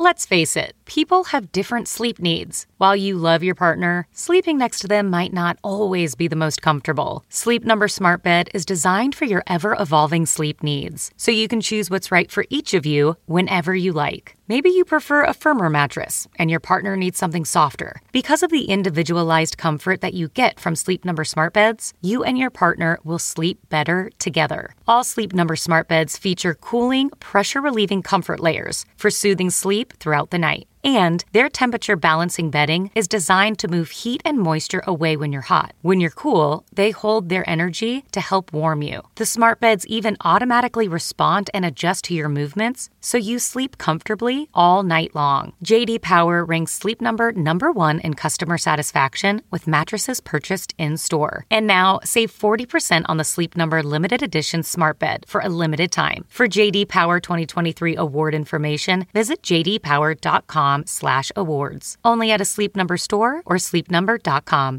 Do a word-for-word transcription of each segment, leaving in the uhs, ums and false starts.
Let's face it, people have different sleep needs. While you love your partner, sleeping next to them might not always be the most comfortable. Sleep Number Smart Bed is designed for your ever-evolving sleep needs, so you can choose what's right for each of you whenever you like. Maybe you prefer a firmer mattress and your partner needs something softer. Because of the individualized comfort that you get from Sleep Number Smart Beds, you and your partner will sleep better together. All Sleep Number Smart Beds feature cooling, pressure-relieving comfort layers for soothing sleep throughout the night. And their temperature balancing bedding is designed to move heat and moisture away when you're hot. When you're cool, they hold their energy to help warm you. The smart beds even automatically respond and adjust to your movements, so you sleep comfortably all night long. J D Power ranks Sleep Number number one in customer satisfaction with mattresses purchased in-store. And now, save forty percent on the Sleep Number limited edition smart bed for a limited time. For J D Power twenty twenty-three award information, visit j d power dot com slash awards. Only at a Sleep Number store or sleep number dot com.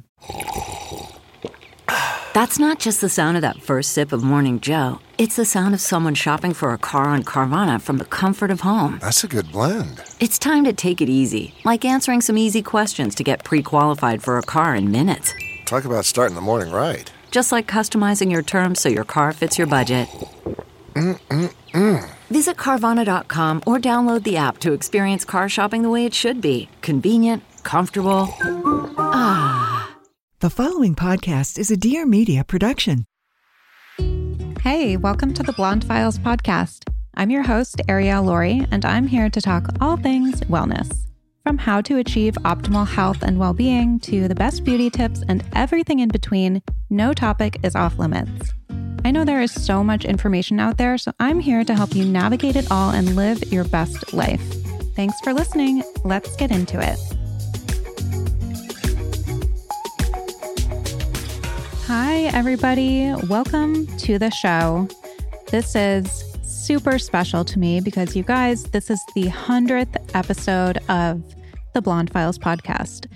That's not just the sound of that first sip of Morning Joe. It's the sound of someone shopping for a car on Carvana from the comfort of home. That's a good blend. It's time to take it easy, like answering some easy questions to get pre-qualified for a car in minutes. Talk about starting the morning right. Just like customizing your terms so your car fits your budget. Mm-mm-mm. Visit Carvana dot com or download the app to experience car shopping the way it should be. Convenient, comfortable. Ah. The following podcast is a Dear Media production. Hey, welcome to the Blonde Files podcast. I'm your host, Arielle Laurie, and I'm here to talk all things wellness. From how to achieve optimal health and well-being to the best beauty tips and everything in between, no topic is off limits. I know there is so much information out there, so I'm here to help you navigate it all and live your best life. Thanks for listening. Let's get into it. Hi, everybody. Welcome to the show. This is super special to me because, you guys, this is the hundredth episode of the Blonde Files podcast.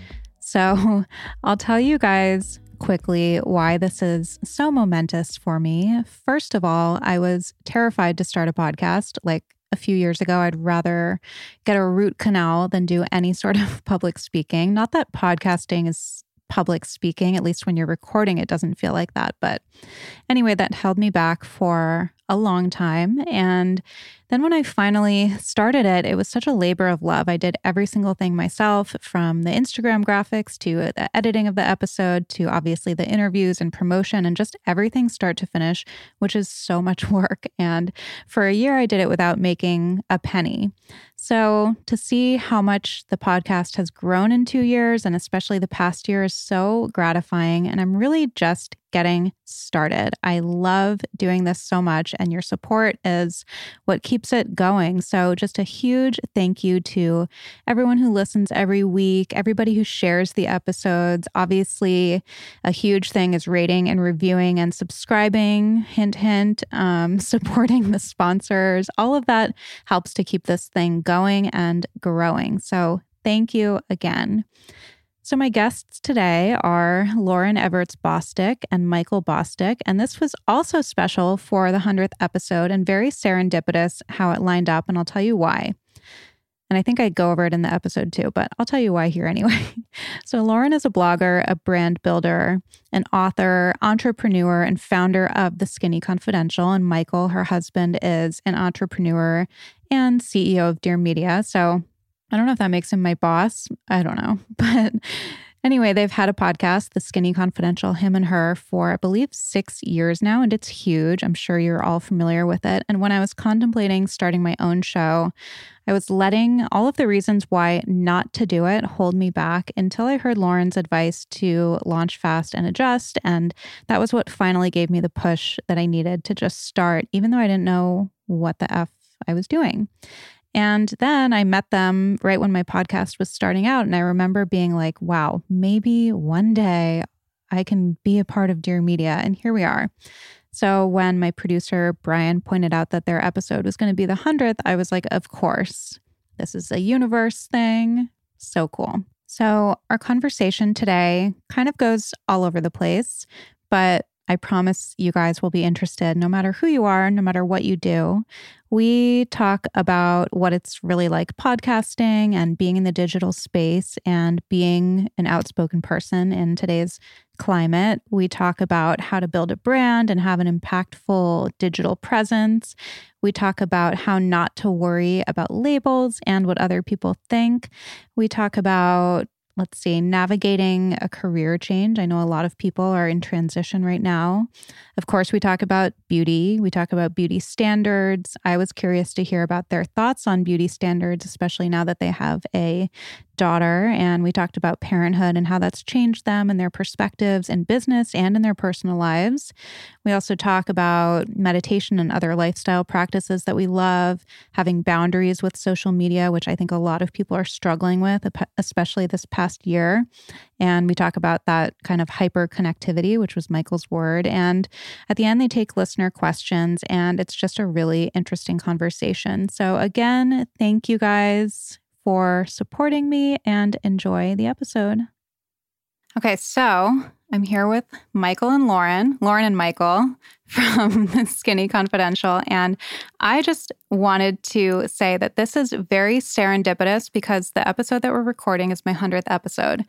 So I'll tell you guys quickly why this is so momentous for me. First of all, I was terrified to start a podcast. Like a few years ago, I'd rather get a root canal than do any sort of public speaking. Not that podcasting is public speaking, at least when you're recording, it doesn't feel like that. But anyway, that held me back for a long time. And then when I finally started it, it was such a labor of love. I did every single thing myself, from the Instagram graphics to the editing of the episode to obviously the interviews and promotion and just everything start to finish, which is so much work. And for a year, I did it without making a penny. So to see how much the podcast has grown in two years, and especially the past year, is so gratifying. And I'm really just getting started. I love doing this so much, and your support is what keeps it going. So just a huge thank you to everyone who listens every week, everybody who shares the episodes. Obviously, a huge thing is rating and reviewing and subscribing, hint, hint, um, supporting the sponsors. All of that helps to keep this thing going and growing. So thank you again. So my guests today are Lauren Evarts Bosstick and Michael Bosstick, and this was also special for the hundredth episode and very serendipitous how it lined up, and I'll tell you why. And I think I'd go over it in the episode too, but I'll tell you why here anyway. So Lauren is a blogger, a brand builder, an author, entrepreneur, and founder of The Skinny Confidential, and Michael, her husband, is an entrepreneur and C E O of Dear Media. So I don't know if that makes him my boss. I don't know. But anyway, they've had a podcast, The Skinny Confidential, him and her, for I believe six years now. And it's huge. I'm sure you're all familiar with it. And when I was contemplating starting my own show, I was letting all of the reasons why not to do it hold me back until I heard Lauren's advice to launch fast and adjust. And that was what finally gave me the push that I needed to just start, even though I didn't know what the F I was doing. And then I met them right when my podcast was starting out. And I remember being like, wow, maybe one day I can be a part of Dear Media. And here we are. So when my producer, Brian, pointed out that their episode was going to be the hundredth, I was like, of course, this is a universe thing. So cool. So our conversation today kind of goes all over the place, but I promise you guys will be interested no matter who you are, no matter what you do. We talk about what it's really like podcasting and being in the digital space and being an outspoken person in today's climate. We talk about how to build a brand and have an impactful digital presence. We talk about how not to worry about labels and what other people think. We talk about Let's see, navigating a career change. I know a lot of people are in transition right now. Of course, we talk about beauty. We talk about beauty standards. I was curious to hear about their thoughts on beauty standards, especially now that they have a daughter. And we talked about parenthood and how that's changed them and their perspectives in business and in their personal lives. We also talk about meditation and other lifestyle practices that we love, having boundaries with social media, which I think a lot of people are struggling with, especially this past year. And we talk about that kind of hyper connectivity, which was Michael's word. And at the end, they take listener questions, and it's just a really interesting conversation. So again, thank you guys for supporting me, and enjoy the episode. Okay, so I'm here with Michael and Lauren, Lauren and Michael from Skinny Confidential. And I just wanted to say that this is very serendipitous because the episode that we're recording is my hundredth episode.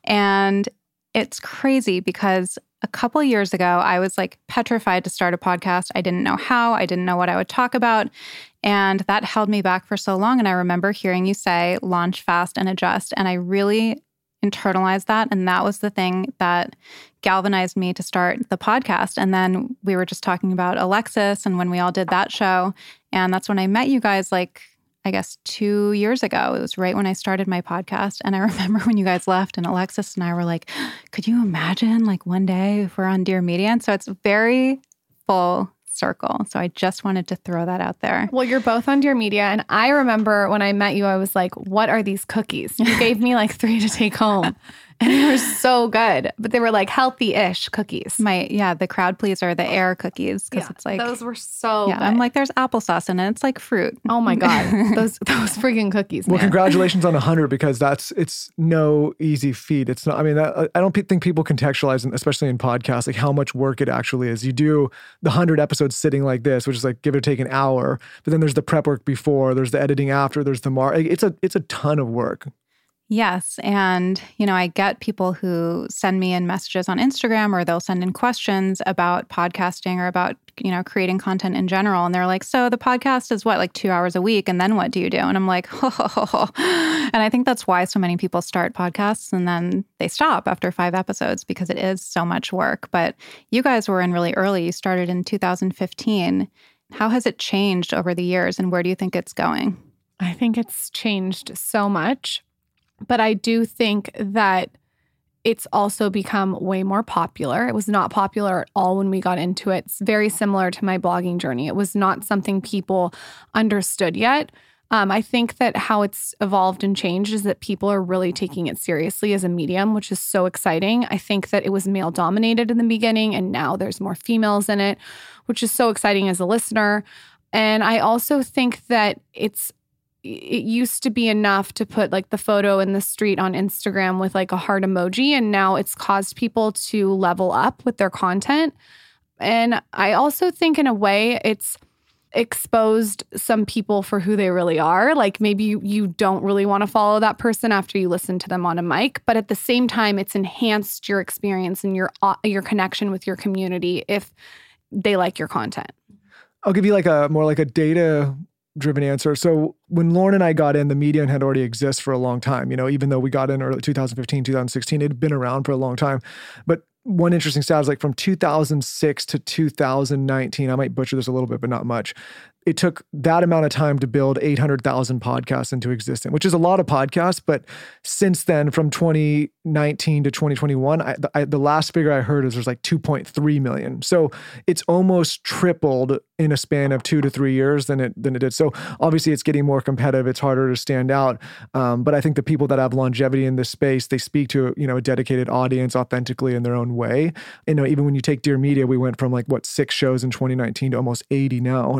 And it's crazy because a couple years ago, I was like petrified to start a podcast. I didn't know how. I didn't know what I would talk about. And that held me back for so long. And I remember hearing you say, launch fast and adjust. And I really internalized that. And that was the thing that galvanized me to start the podcast. And then we were just talking about Alexis and when we all did that show. And that's when I met you guys, like, I guess two years ago. It was right when I started my podcast. And I remember when you guys left and Alexis and I were like, could you imagine like one day if we're on Dear Media? And so it's very full circle. So I just wanted to throw that out there. Well, you're both on Dear Media. And I remember when I met you, I was like, what are these cookies? You gave me like three to take home. And they were so good, but they were like healthy-ish cookies. My, yeah, the crowd pleaser, the air cookies, because yeah, it's like... those were so yeah, good. I'm like, there's applesauce in it. It's like fruit. Oh my God. those those freaking cookies, Well, man. congratulations on one hundred because that's, it's no easy feat. It's not, I mean, that, I don't think people contextualize, especially in podcasts, like how much work it actually is. You do the one hundred episodes sitting like this, which is like give or take an hour, but then there's the prep work before, there's the editing after, there's the mar, it's a, it's a ton of work. Yes. And, you know, I get people who send me in messages on Instagram or they'll send in questions about podcasting or about, you know, creating content in general. And they're like, so the podcast is what, like two hours a week? And then what do you do? And I'm like, ho, ho, ho, ho. And I think that's why so many people start podcasts and then they stop after five episodes because it is so much work. But you guys were in really early. You started in two thousand fifteen. How has it changed over the years and where do you think it's going? I think it's changed so much. But I do think that it's also become way more popular. It was not popular at all when we got into it. It's very similar to my blogging journey. It was not something people understood yet. Um, I think that how it's evolved and changed is that people are really taking it seriously as a medium, which is so exciting. I think that it was male-dominated in the beginning, and now there's more females in it, which is so exciting as a listener. And I also think that it's it used to be enough to put like the photo in the street on Instagram with like a heart emoji. And now it's caused people to level up with their content. And I also think in a way it's exposed some people for who they really are. Like maybe you, you don't really want to follow that person after you listen to them on a mic. But at the same time, it's enhanced your experience and your uh, your connection with your community if they like your content. I'll give you like a more like a data driven answer. So when Lauren and I got in, the medium had already exists for a long time. You know, even though we got in early two thousand fifteen, two thousand sixteen, it had been around for a long time. But one interesting stat is like from two thousand six to two thousand nineteen, I might butcher this a little bit, but not much. It took that amount of time to build eight hundred thousand podcasts into existence, which is a lot of podcasts. But since then, from twenty nineteen to twenty twenty-one, I, the, I, the last figure I heard is there's like two point three million. So it's almost tripled in a span of two to three years than it than it did. So obviously it's getting more competitive. It's harder to stand out. Um, but I think the people that have longevity in this space, they speak to, you know, a dedicated audience authentically in their own way. You know, even when you take Dear Media, we went from like what, six shows in twenty nineteen to almost eighty now. And I'm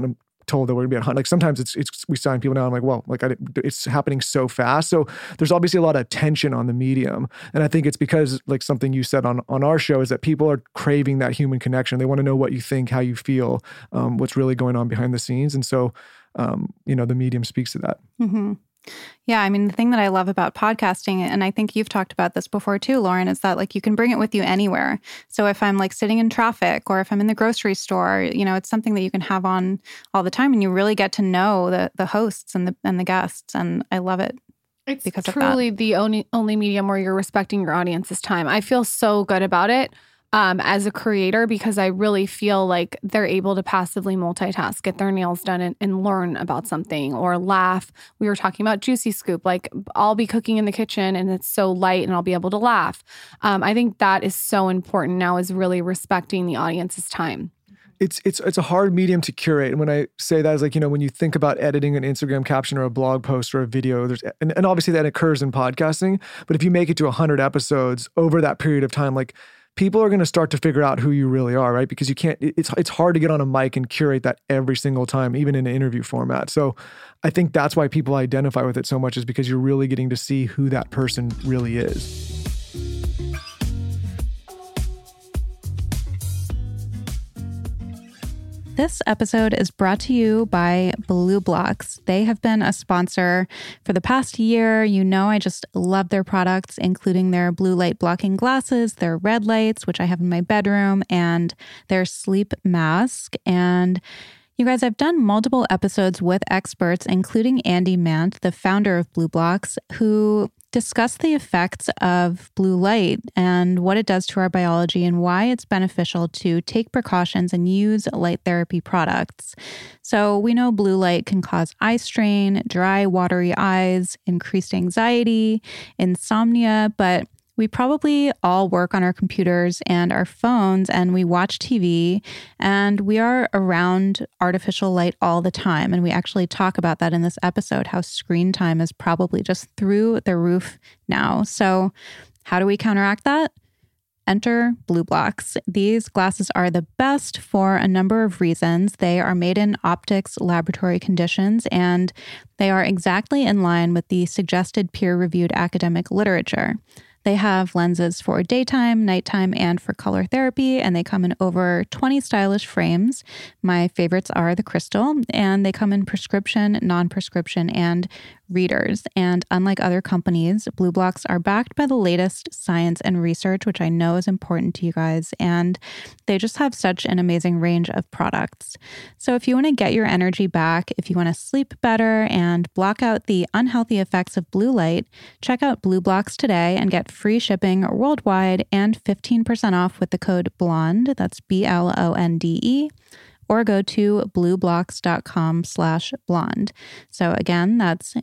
told that we're gonna be at hundred. Like sometimes it's it's we sign people now. I'm like, well, like I, it's happening so fast. So there's obviously a lot of tension on the medium, and I think it's because like something you said on on our show is that people are craving that human connection. They want to know what you think, how you feel, um, what's really going on behind the scenes, and so um, you know the medium speaks to that. Mm-hmm. Yeah, I mean, the thing that I love about podcasting, and I think you've talked about this before too, Lauren, is that like you can bring it with you anywhere. So if I'm like sitting in traffic or if I'm in the grocery store, you know, it's something that you can have on all the time, and you really get to know the the hosts and the and the guests, and I love it. It's because truly of that. the only only medium where you're respecting your audience's time. I feel so good about it. Um, as a creator, because I really feel like they're able to passively multitask, get their nails done and, and learn about something or laugh. We were talking about Juicy Scoop, like I'll be cooking in the kitchen and it's so light and I'll be able to laugh. Um, I think that is so important now, is really respecting the audience's time. It's it's it's a hard medium to curate. And when I say that, is like, you know, when you think about editing an Instagram caption or a blog post or a video, there's and, and obviously that occurs in podcasting. But if you make it to one hundred episodes over that period of time, like people are going to start to figure out who you really are, right? Because you can't, it's it's hard to get on a mic and curate that every single time, even in an interview format. So I think that's why people identify with it so much, is because you're really getting to see who that person really is. This episode is brought to you by BlueBlox. They have been a sponsor for the past year. You know, I just love their products, including their blue light blocking glasses, their red lights, which I have in my bedroom, and their sleep mask. And you guys, I've done multiple episodes with experts, including Andy Mant, the founder of BlueBlox, who discuss the effects of blue light and what it does to our biology and why it's beneficial to take precautions and use light therapy products. So we know blue light can cause eye strain, dry, watery eyes, increased anxiety, insomnia, but we probably all work on our computers and our phones, and we watch T V, and we are around artificial light all the time. And we actually talk about that in this episode, how screen time is probably just through the roof now. So how do we counteract that? Enter BlueBlox. These glasses are the best for a number of reasons. They are made in optics laboratory conditions, and they are exactly in line with the suggested peer-reviewed academic literature. They have lenses for daytime, nighttime, and for color therapy, and they come in over twenty stylish frames. My favorites are the crystal, and they come in prescription, non-prescription, and readers. And unlike other companies, BlueBlox are backed by the latest science and research, which I know is important to you guys, and they just have such an amazing range of products. So if you want to get your energy back, if you want to sleep better and block out the unhealthy effects of blue light, check out BlueBlox today and get free shipping worldwide and fifteen percent off with the code BLONDE, that's B L O N D E, or go to blueblox.com slash blonde. So again, that's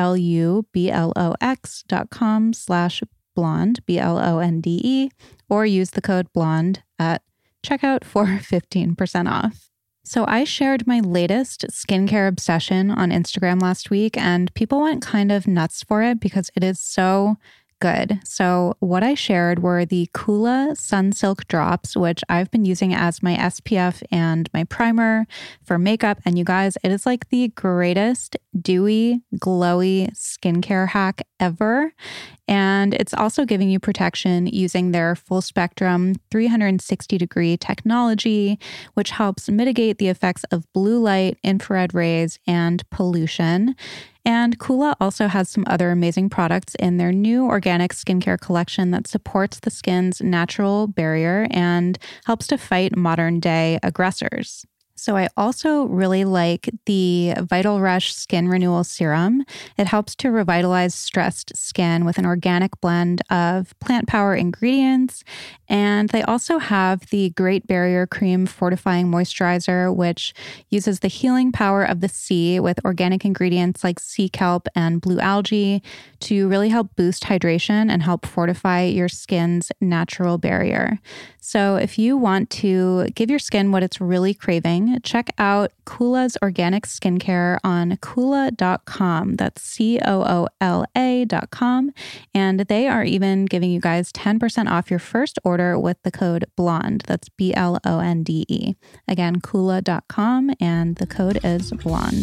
B-L-U-B-L-O-X dot com slash blonde, B L O N D E, or use the code blonde at checkout for fifteen percent off. So I shared my latest skincare obsession on Instagram last week, and people went kind of nuts for it because it is so good. So what I shared were the Kula Sunsilk Drops, which I've been using as my S P F and my primer for makeup. And you guys, it is like the greatest dewy, glowy skincare hack ever. And it's also giving you protection using their full spectrum three hundred sixty degree technology, which helps mitigate the effects of blue light, infrared rays, and pollution. And Kula also has some other amazing products in their new organic skincare collection that supports the skin's natural barrier and helps to fight modern day aggressors. So I also really like the Vital Rush Skin Renewal Serum. It helps to revitalize stressed skin with an organic blend of plant power ingredients. And they also have the Great Barrier Cream Fortifying Moisturizer, which uses the healing power of the sea with organic ingredients like sea kelp and blue algae to really help boost hydration and help fortify your skin's natural barrier. So if you want to give your skin what it's really craving, listening, check out Coola's Organic Skincare on Coola dot com. That's C O O L A dot com. And they are even giving you guys ten percent off your first order with the code BLONDE. That's B L O N D E. Again, Coola dot com, and the code is BLONDE.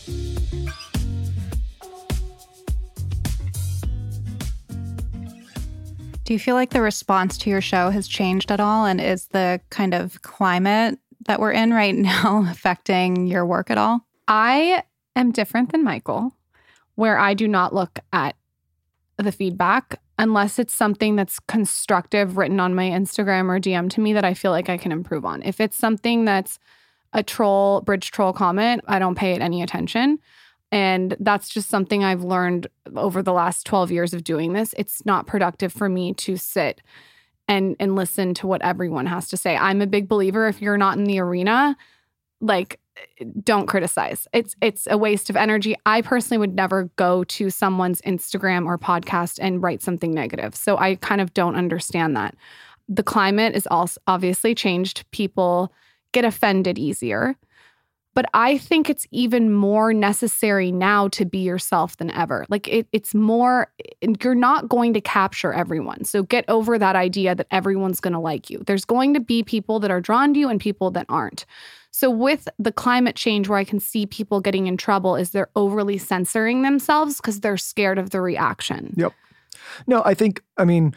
Do you feel like the response to your show has changed at all? And is the kind of climate that we're in right now affecting your work at all? I am different than Michael, where I do not look at the feedback unless it's something that's constructive written on my Instagram or D M to me that I feel like I can improve on. If it's something that's a troll, bridge troll comment, I don't pay it any attention. And that's just something I've learned over the last twelve years of doing this. It's not productive for me to sit and and listen to what everyone has to say. I'm a big believer, if you're not in the arena, like, don't criticize. It's it's a waste of energy. I personally would never go to someone's Instagram or podcast and write something negative. So I kind of don't understand that. The climate is also obviously changed. People get offended easier. But I think it's even more necessary now to be yourself than ever. Like it, it's more, you're not going to capture everyone. So get over that idea that everyone's going to like you. There's going to be people that are drawn to you and people that aren't. So with the climate change, where I can see people getting in trouble is they're overly censoring themselves because they're scared of the reaction. Yep. No, I think, I mean,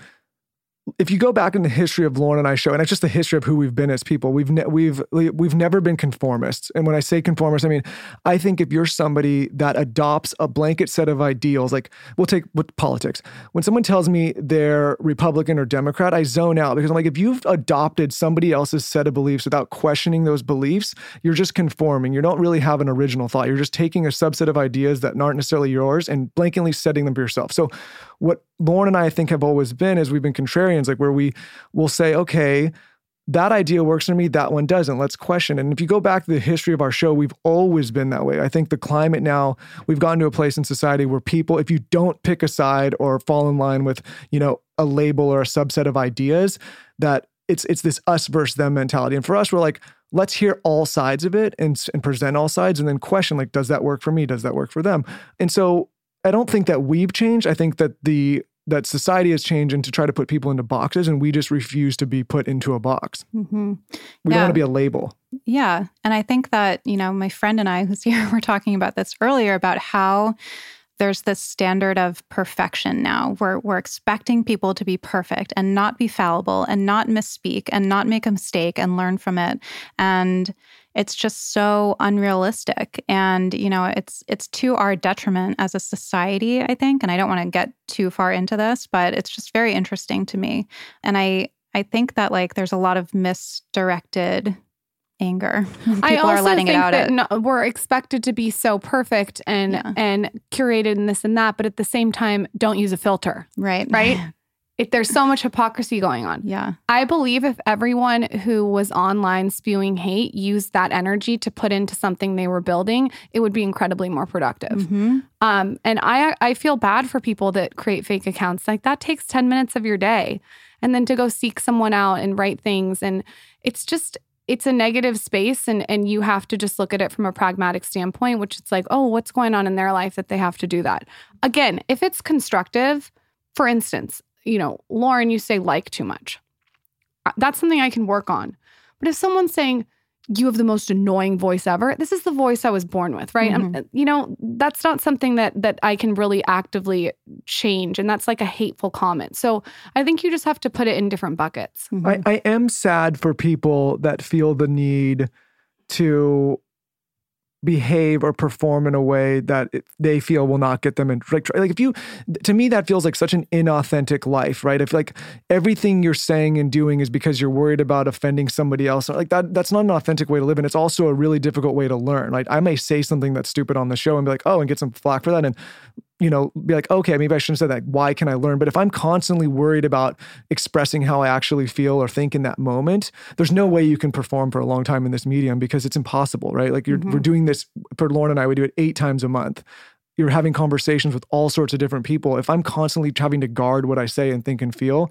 if you go back in the history of Lauren and I show, and it's just the history of who we've been as people, we've ne- we've we've never been conformists. And when I say conformist, I mean, I think if you're somebody that adopts a blanket set of ideals, like we'll take with politics. When someone tells me they're Republican or Democrat, I zone out because I'm like, if you've adopted somebody else's set of beliefs without questioning those beliefs, you're just conforming. You don't really have an original thought. You're just taking a subset of ideas that aren't necessarily yours and blankly setting them for yourself. So what Lauren and I, I think have always been is we've been contrarians, like where we will say, okay, that idea works for me, that one doesn't. Let's question it. And if you go back to the history of our show, we've always been that way. I think the climate now, we've gotten to a place in society where people, if you don't pick a side or fall in line with, you know, a label or a subset of ideas, that it's it's this us versus them mentality. And for us, we're like, let's hear all sides of it and, and present all sides and then question, like, does that work for me? Does that work for them? And so I don't think that we've changed. I think that the that society has changed and to try to put people into boxes, and we just refuse to be put into a box. Mm-hmm. We yeah. don't want to be a label. Yeah. And I think that, you know, my friend and I who's here were talking about this earlier about how there's this standard of perfection now where we're expecting people to be perfect and not be fallible and not misspeak and not make a mistake and learn from it. And it's just so unrealistic. And, you know, it's it's to our detriment as a society, I think. And I don't want to get too far into this, but it's just very interesting to me. And I, I think that, like, there's a lot of misdirected anger. People I also are letting think it out. that at, no, we're expected to be so perfect and Yeah. and curated and this and that, but at the same time, don't use a filter, right. right? If there's so much hypocrisy going on. Yeah. I believe if everyone who was online spewing hate used that energy to put into something they were building, it would be incredibly more productive. Mm-hmm. Um, and I I feel bad for people that create fake accounts. Like, that takes ten minutes of your day. And then to go seek someone out and write things. And it's just, it's a negative space. And, and you have to just look at it from a pragmatic standpoint, which it's like, oh, what's going on in their life that they have to do that? Again, if it's constructive, for instance, you know, Lauren, you say like too much. That's something I can work on. But if someone's saying, you have the most annoying voice ever, this is the voice I was born with, right? Mm-hmm. I'm, you know, that's not something that that I can really actively change. And that's like a hateful comment. So I think you just have to put it in different buckets. Mm-hmm. I, I am sad for people that feel the need to behave or perform in a way that it, they feel will not get them in. Like, like if you, to me, that feels like such an inauthentic life, right? If like everything you're saying and doing is because you're worried about offending somebody else, like that, that's not an authentic way to live. And it's also a really difficult way to learn. Like, I may say something that's stupid on the show and be like, oh, and get some flack for that. And, you know, be like, okay, maybe I shouldn't say that. Why can I learn? But if I'm constantly worried about expressing how I actually feel or think in that moment, there's no way you can perform for a long time in this medium because it's impossible, right? Like you're, mm-hmm. we're doing this for Lauren and I, we do it eight times a month. You're having conversations with all sorts of different people. If I'm constantly having to guard what I say and think and feel,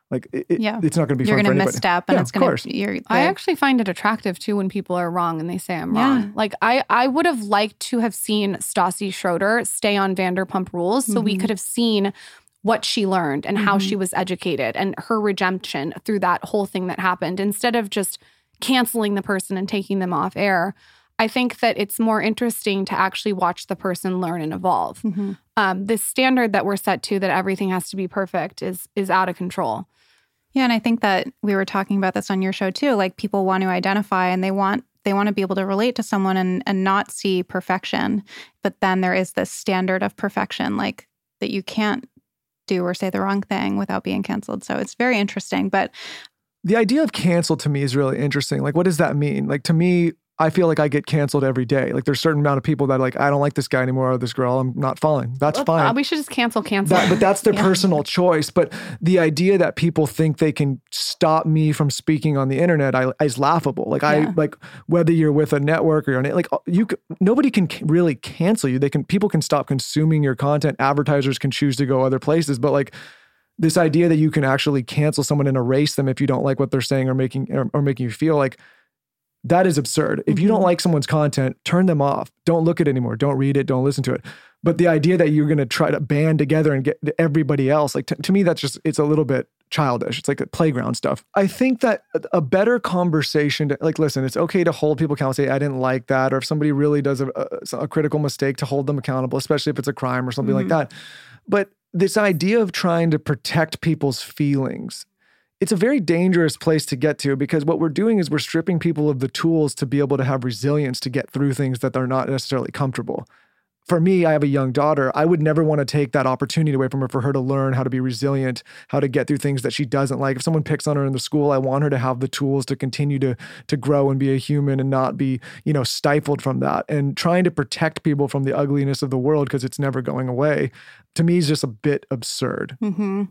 Like it, it- Yeah. it's not going to be You're fun going for to anybody. misstep and Yeah, it's of going course. to, you're, I they- actually find it attractive too when people are wrong and they say I'm Yeah. wrong. Like I, I would have liked to have seen Stassi Schroeder stay on Vanderpump Rules so we Mhm. could have seen what she learned and how Mhm. she was educated and her redemption through that whole thing that happened instead of just canceling the person and taking them off air. I think that it's more interesting to actually watch the person learn and evolve. Mhm. Um, this standard that we're set to that everything has to be perfect is is out of control. Yeah, and I think that we were talking about this on your show too. Like people want to identify and they want they want to be able to relate to someone and and not see perfection. But then there is this standard of perfection, like that you can't do or say the wrong thing without being canceled. So it's very interesting. But The idea of cancel to me is really interesting. Like, what does that mean? Like, to me, I feel like I get canceled every day. Like, there's a certain amount of people that are like, I don't like this guy anymore or this girl. I'm not following. That's Let's- fine. uh, we should just cancel, cancel. That, but that's their Yeah. personal choice. But the idea that people think they can stop me from speaking on the internet I, is laughable. Like Yeah. I like whether you're with a network or you're on, like you, c- nobody can c- really cancel you. They can people can stop consuming your content. Advertisers can choose to go other places. But like this idea that you can actually cancel someone and erase them if you don't like what they're saying or making or, or making you feel like. That is absurd. If you don't Mhm. like someone's content, turn them off. Don't look at it anymore. Don't read it. Don't listen to it. But the idea that you're going to try to band together and get everybody else, like to, to me, that's just, it's a little bit childish. It's like playground stuff. I think that a- a better conversation, to, like, listen, it's okay to hold people accountable, say, I didn't like that. Or if somebody really does a, a, a critical mistake, to hold them accountable, especially if it's a crime or something like that. But this idea of trying to protect people's feelings, it's a very dangerous place to get to, because what we're doing is we're stripping people of the tools to be able to have resilience to get through things that are not necessarily comfortable. For me, I have a young daughter. I would never want to take that opportunity away from her for her to learn how to be resilient, how to get through things that she doesn't like. If someone picks on her in the school, I want her to have the tools to continue to, to grow and be a human and not be, you know, stifled from that. And trying to protect people from the ugliness of the world because it's never going away, to me is just a bit absurd. hmm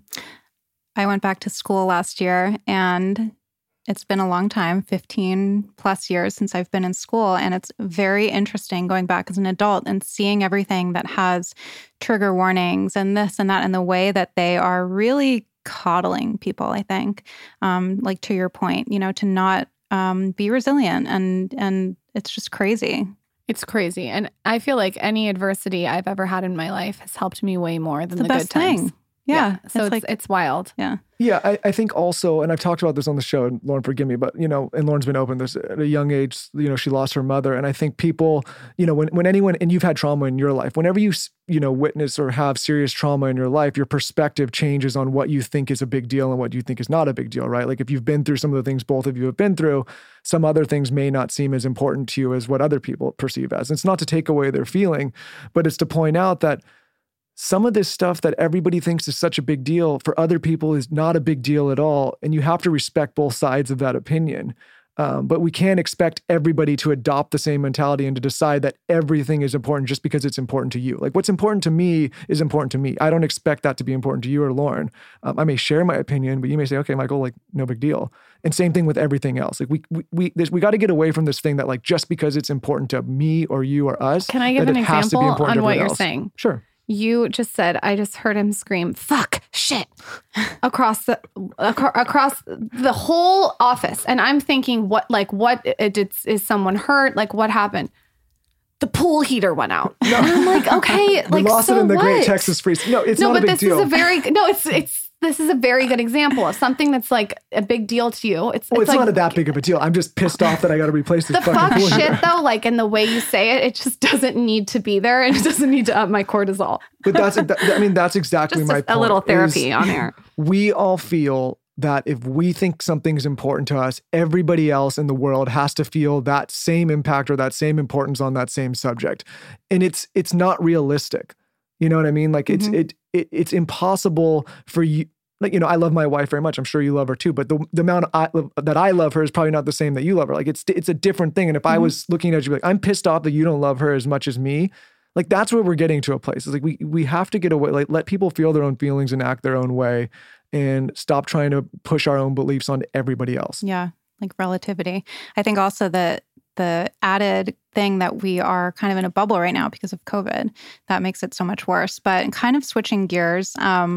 I went back to school last year and it's been a long time, fifteen plus years since I've been in school. And it's very interesting going back as an adult and seeing everything that has trigger warnings and this and that and the way that they are really coddling people, I think. Um, like to your point, you know, to not um, be resilient. And, and it's just crazy. It's crazy. And I feel like any adversity I've ever had in my life has helped me way more than The, the, best good times. thing. Yeah. So it's, like, it's wild. yeah. Yeah, I, I think also, and I've talked about this on the show, and Lauren, forgive me, but, you know, and Lauren's been open, there's at a young age, you know, she lost her mother. And I think people, you know, when, when anyone, and you've had trauma in your life, whenever you, you know, witness or have serious trauma in your life, your perspective changes on what you think is a big deal and what you think is not a big deal, right? Like if you've been through some of the things both of you have been through, some other things may not seem as important to you as what other people perceive as. And it's not to take away their feeling, but it's to point out that some of this stuff that everybody thinks is such a big deal for other people is not a big deal at all. And you have to respect both sides of that opinion. Um, but we can't expect everybody to adopt the same mentality and to decide that everything is important just because it's important to you. Like what's important to me is important to me. I don't expect that to be important to you or Lauren. Um, I may share my opinion, but you may say, okay, Michael, like no big deal. And same thing with everything else. Like we we we, this, we got to get away from this thing that like just because it's important to me or you or us, Can I give that an it has to be example important to on what everyone you're else. saying? Sure. You just said, I just heard him scream, fuck, shit, across the acro- across the whole office. And I'm thinking, what, like, what, did, is someone hurt? Like, what happened? The pool heater went out. And I'm like, okay, We like, lost so it in the what? Great Texas Freeze. No, it's no, not a but big this deal. is a very, no, it's, it's, this is a very good example of something that's like a big deal to you. It's, Well, it's, it's, like, not that big of a deal. I'm just pissed off that I got to replace this the fucking fuck pool shit heater. though, like in the way you say it, it just doesn't need to be there and it doesn't need to up my cortisol. But that's, I mean, that's exactly Just my a, point. a little therapy is on air. We all feel that if we think something's important to us, everybody else in the world has to feel that same impact or that same importance on that same subject. And it's it's not realistic. You know what I mean? Like it's Mhm. it, it it's impossible for you. Like, you know, I love my wife very much. I'm sure you love her too. But the, the amount I, that I love her is probably not the same that you love her. Like it's it's a different thing. And if I was looking at you like, I'm pissed off that you don't love her as much as me, like that's where we're getting to a place. It's like we we have to get away, like let people feel their own feelings and act their own way and stop trying to push our own beliefs onto everybody else. Yeah, like relativity. I think also that the added thing that we are kind of in a bubble right now because of COVID, that makes it so much worse. But kind of switching gears, um,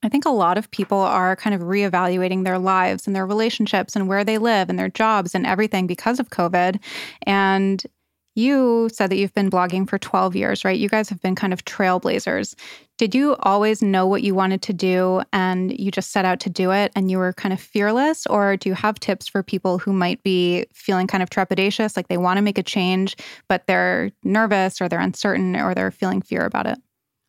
I think a lot of people are kind of reevaluating their lives and their relationships and where they live and their jobs and everything because of COVID. And you said that you've been blogging for twelve years, right? You guys have been kind of trailblazers. Did you always know what you wanted to do and you just set out to do it and you were kind of fearless? Or do you have tips for people who might be feeling kind of trepidatious, like they want to make a change, but they're nervous or they're uncertain or they're feeling fear about it?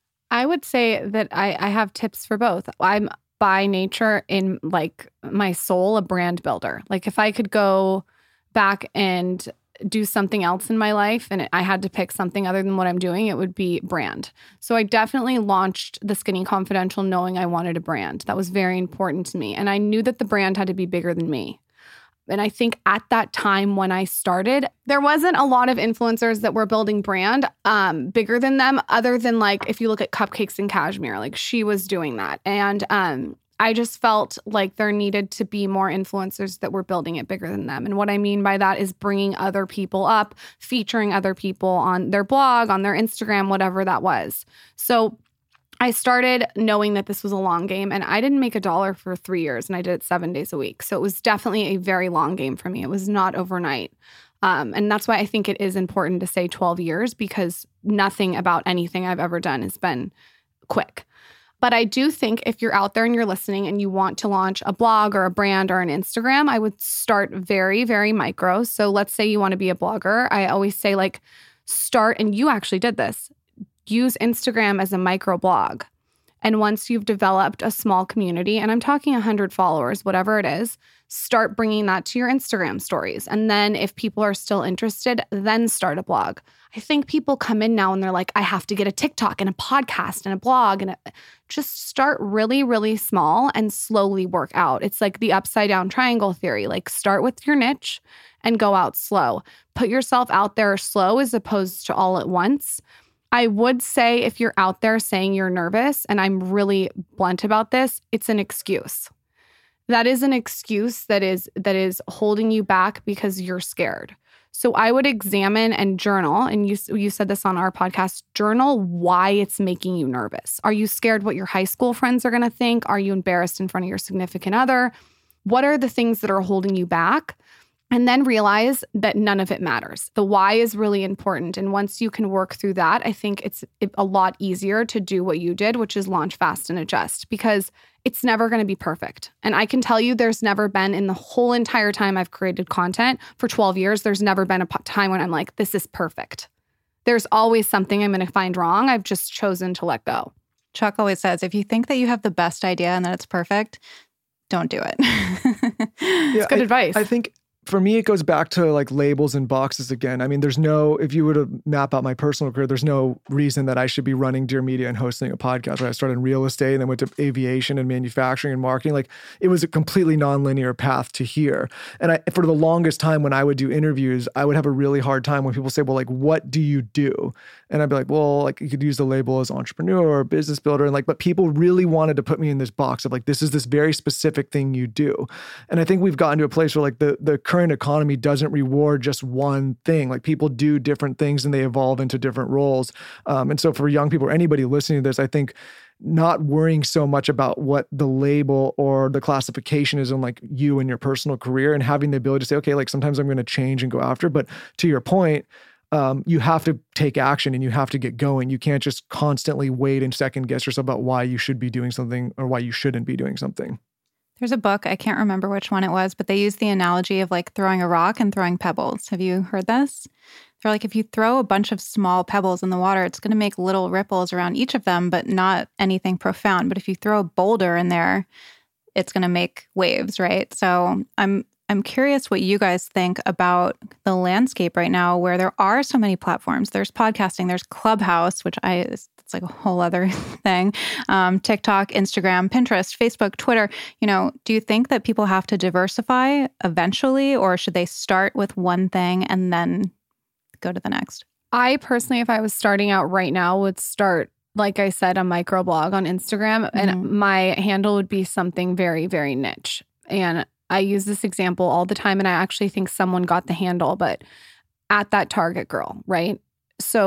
I would say that I, I have tips for both. I'm by nature, in like my soul, a brand builder. Like if I could go back and do something else in my life and I had to pick something other than what I'm doing, it would be brand. So I definitely launched The Skinny Confidential knowing I wanted a brand. That was very important to me. And I knew that the brand had to be bigger than me. And I think at that time when I started, there wasn't a lot of influencers that were building brand um, bigger than them, other than like, if you look at Cupcakes and Cashmere, like she was doing that. And um, I just felt like there needed to be more influencers that were building it bigger than them. And what I mean by that is bringing other people up, featuring other people on their blog, on their Instagram, whatever that was. So I started knowing that this was a long game, and I didn't make a dollar for three years and I did it seven days a week. So it was definitely a very long game for me. It was not overnight. Um, and that's why I think it is important to say twelve years, because nothing about anything I've ever done has been quick. But I do think if you're out there and you're listening and you want to launch a blog or a brand or an Instagram, I would start very, very micro. So let's say you want to be a blogger. I always say like start, and you actually did this, use Instagram as a micro blog. And once you've developed a small community, and I'm talking one hundred followers, whatever it is, start bringing that to your Instagram stories. And then if people are still interested, then start a blog. I think people come in now and they're like, I have to get a TikTok and a podcast and a blog. And a... just start really, really small and slowly work out. It's like the upside down triangle theory. Like start with your niche and go out slow. Put yourself out there slow as opposed to all at once. I would say if you're out there saying you're nervous, and I'm really blunt about this, it's an excuse. That is an excuse that is that is holding you back because you're scared. So I would examine and journal, and you you said this on our podcast, journal why it's making you nervous. Are you scared what your high school friends are going to think? Are you embarrassed in front of your significant other? What are the things that are holding you back? And then realize that none of it matters. The why is really important. And once you can work through that, I think it's a lot easier to do what you did, which is launch fast and adjust, because it's never going to be perfect. And I can tell you there's never been, in the whole entire time I've created content for twelve years, there's never been a time when I'm like, this is perfect. There's always something I'm going to find wrong. I've just chosen to let go. Chuck always says, if you think that you have the best idea and that it's perfect, don't do it. It's yeah, good I, advice. I think for me, it goes back to like labels and boxes again. I mean, there's no, if you were to map out my personal career, there's no reason that I should be running Dear Media and hosting a podcast. Right? I started in real estate and then went to aviation and manufacturing and marketing. Like it was a completely nonlinear path to here. And I, for the longest time when I would do interviews, I would have a really hard time when people say, well, like, what do you do? And I'd be like, well, like you could use the label as entrepreneur or business builder. And like, but people really wanted to put me in this box of like, this is this very specific thing you do. And I think we've gotten to a place where like the, the current economy doesn't reward just one thing. Like people do different things and they evolve into different roles. Um, and so for young people or anybody listening to this, I think not worrying so much about what the label or the classification is on like you and your personal career, and having the ability to say, okay, like sometimes I'm going to change and go after. But to your point, um, you have to take action and you have to get going. You can't just constantly wait and second guess yourself about why you should be doing something or why you shouldn't be doing something. There's a book, I can't remember which one it was, but they use the analogy of like throwing a rock and throwing pebbles. Have you heard this? They're like, if you throw a bunch of small pebbles in the water, it's going to make little ripples around each of them, but not anything profound. But if you throw a boulder in there, it's going to make waves, right? So I'm I'm curious what you guys think about the landscape right now, where there are so many platforms. There's podcasting, there's Clubhouse, which I it's like a whole other thing. Um, TikTok, Instagram, Pinterest, Facebook, Twitter. You know, do you think that people have to diversify eventually, or should they start with one thing and then go to the next? I personally, if I was starting out right now, would start, like I said, a microblog on Instagram, mm-hmm. and my handle would be something very, very niche. And I use this example all the time, and I actually think someone got the handle, but at that Target girl, right? So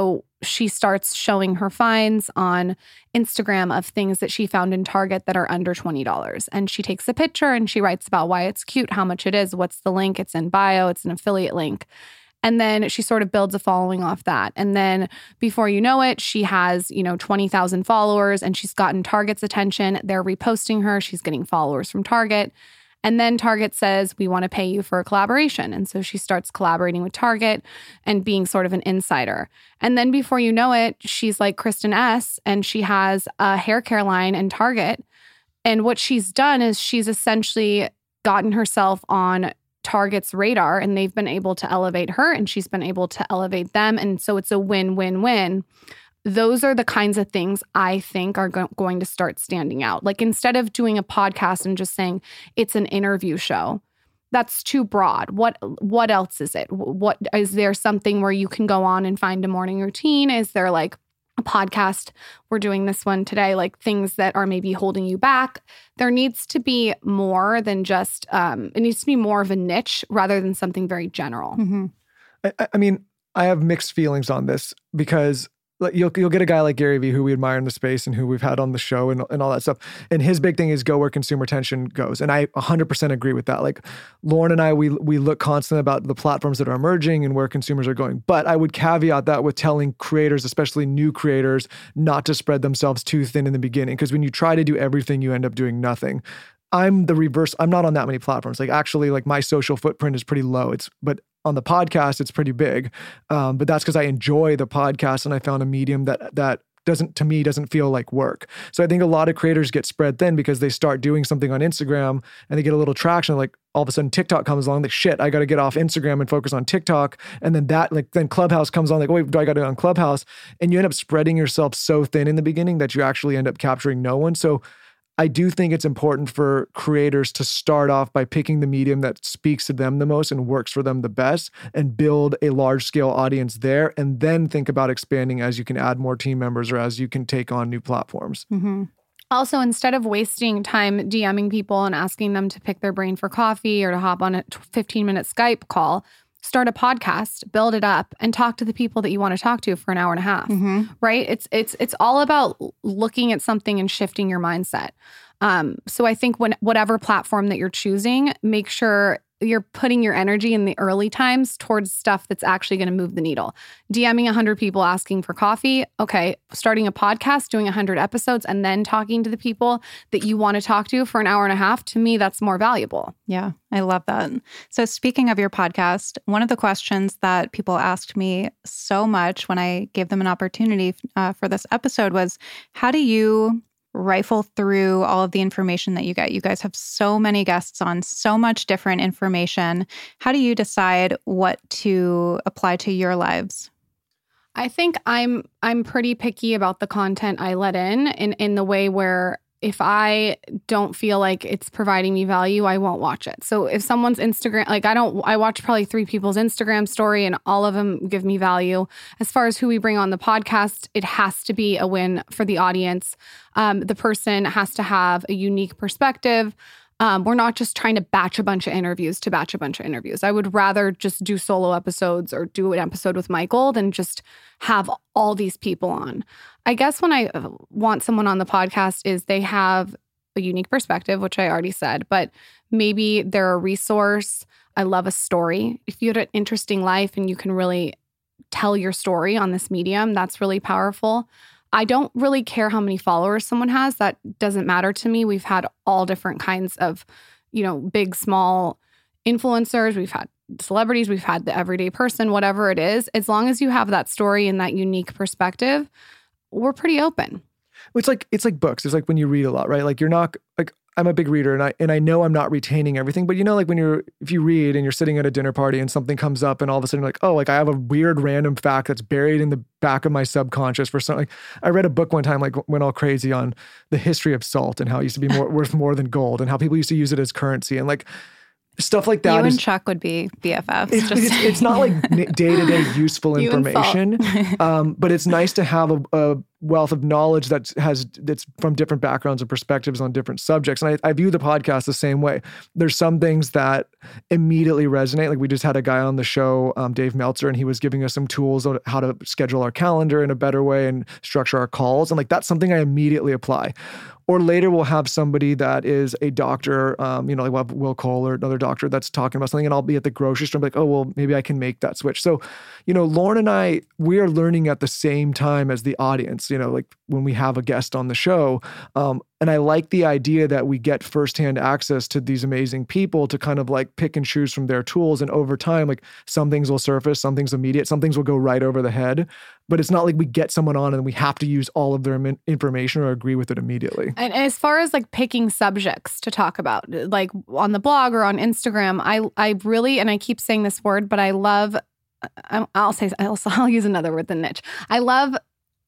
she starts showing her finds on Instagram of things that she found in Target that are under twenty dollars. And she takes a picture and she writes about why it's cute, how much it is, what's the link, it's in bio, it's an affiliate link. And then she sort of builds a following off that. And then before you know it, she has, you know, twenty thousand followers and she's gotten Target's attention. They're reposting her. She's getting followers from Target. And then Target says, we want to pay you for a collaboration. And so she starts collaborating with Target and being sort of an insider. And then before you know it, she's like Kristen S. and she has a hair care line in Target. And what she's done is she's essentially gotten herself on Target's radar, and they've been able to elevate her and she's been able to elevate them. And so it's a win-win-win. Those are the kinds of things I think are go- going to start standing out. Like instead of doing a podcast and just saying it's an interview show, that's too broad. What what else is it? What is there something where you can go on and find a morning routine? Is there like a podcast? We're doing this one today, like things that are maybe holding you back. There needs to be more than just, um, it needs to be more of a niche rather than something very general. Mm-hmm. I, I mean, I have mixed feelings on this because like you'll you'll get a guy like Gary Vee who we admire in the space and who we've had on the show and, and all that stuff. And his big thing is go where consumer attention goes. And I one hundred percent agree with that. Like Lauren and I, we we look constantly about the platforms that are emerging and where consumers are going. But I would caveat that with telling creators, especially new creators, not to spread themselves too thin in the beginning. Because when you try to do everything, you end up doing nothing. I'm the reverse. I'm not on that many platforms. Like actually, like my social footprint is pretty low. It's but on the podcast, it's pretty big. Um, but that's because I enjoy the podcast and I found a medium that that doesn't, to me, doesn't feel like work. So I think a lot of creators get spread thin because they start doing something on Instagram and they get a little traction. Like all of a sudden TikTok comes along, like shit, I got to get off Instagram and focus on TikTok. And then that, like then Clubhouse comes on, like, wait, do I got to do it on Clubhouse? And you end up spreading yourself so thin in the beginning that you actually end up capturing no one. So I do think it's important for creators to start off by picking the medium that speaks to them the most and works for them the best and build a large scale audience there, and then think about expanding as you can add more team members or as you can take on new platforms. Mm-hmm. Also, instead of wasting time DMing people and asking them to pick their brain for coffee or to hop on a fifteen minute Skype call, start a podcast, build it up, and talk to the people that you want to talk to for an hour and a half, mm-hmm. right? It's it's it's all about looking at something and shifting your mindset. Um, so I think when whatever platform that you're choosing, make sure you're putting your energy in the early times towards stuff that's actually going to move the needle. DMing one hundred people asking for coffee, okay, starting a podcast, doing one hundred episodes, and then talking to the people that you want to talk to for an hour and a half, to me, that's more valuable. Yeah, I love that. So speaking of your podcast, one of the questions that people asked me so much when I gave them an opportunity uh, for this episode was, how do you rifle through all of the information that you get? You guys have so many guests on, so much different information. How do you decide what to apply to your lives? I think I'm I'm pretty picky about the content I let in, in, in the way where if I don't feel like it's providing me value, I won't watch it. So if someone's Instagram, like I don't, I watch probably three people's Instagram story and all of them give me value. As far as who we bring on the podcast, it has to be a win for the audience. Um, the person has to have a unique perspective. Um, we're not just trying to batch a bunch of interviews to batch a bunch of interviews. I would rather just do solo episodes or do an episode with Michael than just have all these people on. I guess when I want someone on the podcast is they have a unique perspective, which I already said, but maybe they're a resource. I love a story. If you had an interesting life and you can really tell your story on this medium, that's really powerful. I don't really care how many followers someone has. That doesn't matter to me. We've had all different kinds of, you know, big, small influencers. We've had celebrities. We've had the everyday person, whatever it is. As long as you have that story and that unique perspective, we're pretty open. It's like it's like books. It's like when you read a lot, right? Like you're not like I'm a big reader and I and I know I'm not retaining everything, but you know, like when you're if you read and you're sitting at a dinner party and something comes up and all of a sudden you're like, oh, like I have a weird random fact that's buried in the back of my subconscious for something. Like I read a book one time, like went all crazy on the history of salt and how it used to be more worth more than gold and how people used to use it as currency and like stuff like that. You is, and Chuck would be B F Fs. It's, just it's, it's not like day-to-day useful information, um, but it's nice to have a, a wealth of knowledge that has that's from different backgrounds and perspectives on different subjects. And I, I view the podcast the same way. There's some things that immediately resonate. Like we just had a guy on the show, um, Dave Meltzer, and he was giving us some tools on how to schedule our calendar in a better way and structure our calls. And like that's something I immediately apply. Or later we'll have somebody that is a doctor, um, you know, like we'll have Will Cole or another doctor that's talking about something, and I'll be at the grocery store and be like, oh, well, maybe I can make that switch. So, you know, Lauren and I, we are learning at the same time as the audience, you know, like when we have a guest on the show. Um, and I like the idea that we get firsthand access to these amazing people to kind of like pick and choose from their tools. And over time, like some things will surface, some things immediate, some things will go right over the head. But it's not like we get someone on and we have to use all of their information or agree with it immediately. And as far as like picking subjects to talk about, like on the blog or on Instagram, I I really, and I keep saying this word, but I love, I'll say, I'll, I'll use another word than niche. I love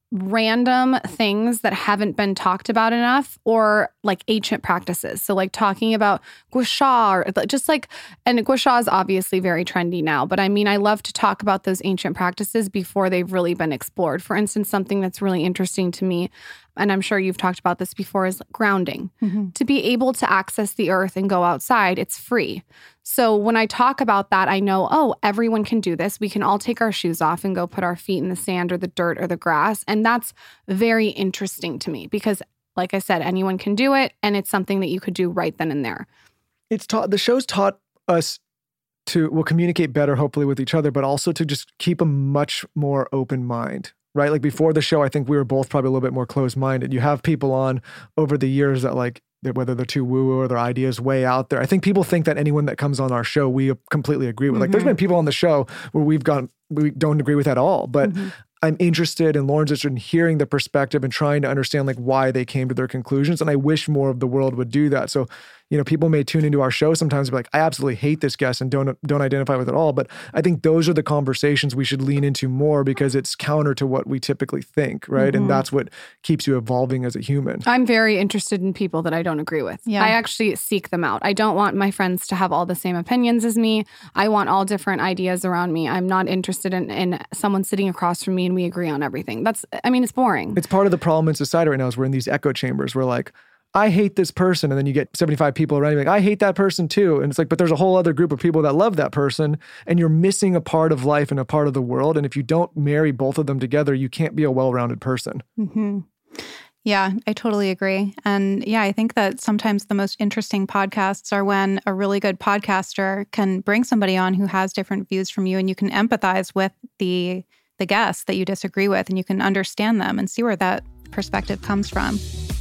random things that haven't been talked about enough, or like ancient practices. So like talking about gua sha, or just like, and gua sha is obviously very trendy now, but I mean, I love to talk about those ancient practices before they've really been explored. For instance, something that's really interesting to me, and I'm sure you've talked about this before, is grounding. Mm-hmm. To be able to access the earth and go outside, it's free. So when I talk about that, I know, oh, everyone can do this. We can all take our shoes off and go put our feet in the sand or the dirt or the grass. And that's very interesting to me because, like I said, anyone can do it. And it's something that you could do right then and there. It's taught, the show's taught us to, we'll communicate better, hopefully, with each other, but also to just keep a much more open mind. Right? Like before the show, I think we were both probably a little bit more closed-minded. You have people on over the years that like, whether they're too woo-woo or their ideas way out there. I think people think that anyone that comes on our show, we completely agree with. Mm-hmm. Like there's been people on the show where we've gone, we don't agree with at all. But mm-hmm. I'm interested, and Lauren's interested in hearing the perspective and trying to understand like why they came to their conclusions. And I wish more of the world would do that. So, you know, people may tune into our show sometimes and be like, I absolutely hate this guest and don't don't identify with it at all. But I think those are the conversations we should lean into more because it's counter to what we typically think, right? Mm-hmm. And that's what keeps you evolving as a human. I'm very interested in people that I don't agree with. Yeah. I actually seek them out. I don't want my friends to have all the same opinions as me. I want all different ideas around me. I'm not interested in, in someone sitting across from me and we agree on everything. That's, I mean, it's boring. It's part of the problem in society right now is we're in these echo chambers. We're like, I hate this person. And then you get seventy-five people around you like, I hate that person too. And it's like, but there's a whole other group of people that love that person and you're missing a part of life and a part of the world. And if you don't marry both of them together, you can't be a well-rounded person. Mm-hmm. Yeah, I totally agree. And yeah, I think that sometimes the most interesting podcasts are when a really good podcaster can bring somebody on who has different views from you and you can empathize with the the guests that you disagree with and you can understand them and see where that perspective comes from.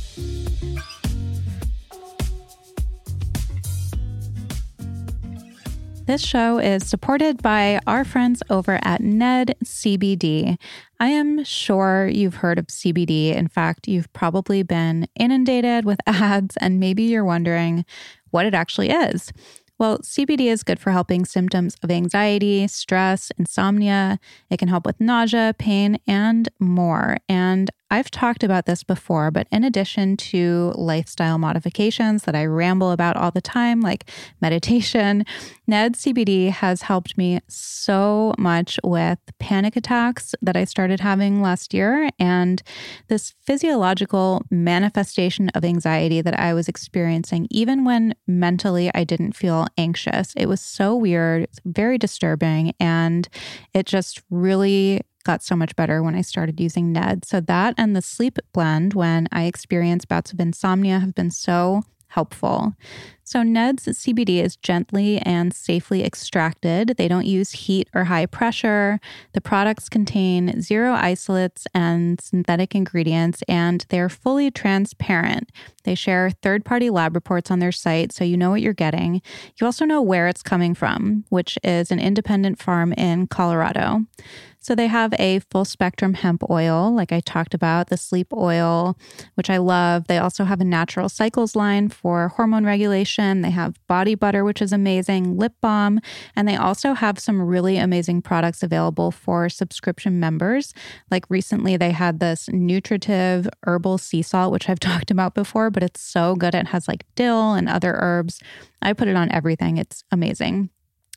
This show is supported by our friends over at Ned C B D. I am sure you've heard of C B D. In fact, you've probably been inundated with ads and maybe you're wondering what it actually is. Well, C B D is good for helping symptoms of anxiety, stress, insomnia. It can help with nausea, pain, and more. And I've talked about this before, but in addition to lifestyle modifications that I ramble about all the time, like meditation, Ned C B D has helped me so much with panic attacks that I started having last year and this physiological manifestation of anxiety that I was experiencing, even when mentally I didn't feel anxious. It was so weird, it's very disturbing, and it just really got so much better when I started using Ned. So that and the sleep blend when I experience bouts of insomnia have been so helpful. So Ned's C B D is gently and safely extracted. They don't use heat or high pressure. The products contain zero isolates and synthetic ingredients, and they're fully transparent. They share third-party lab reports on their site, so you know what you're getting. You also know where it's coming from, which is an independent farm in Colorado. So they have a full spectrum hemp oil, like I talked about, the sleep oil, which I love. They also have a natural cycles line for hormone regulation. They have body butter, which is amazing, lip balm, and they also have some really amazing products available for subscription members. Like recently they had this nutritive herbal sea salt, which I've talked about before, but it's so good. It has like dill and other herbs. I put it on everything. It's amazing.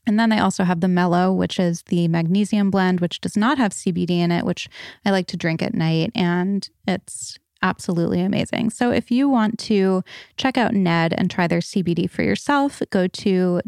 And then they also have the Mellow, which is the magnesium blend, which does not have C B D in it, which I like to drink at night. And it's absolutely amazing. So if you want to check out Ned and try their C B D for yourself, go to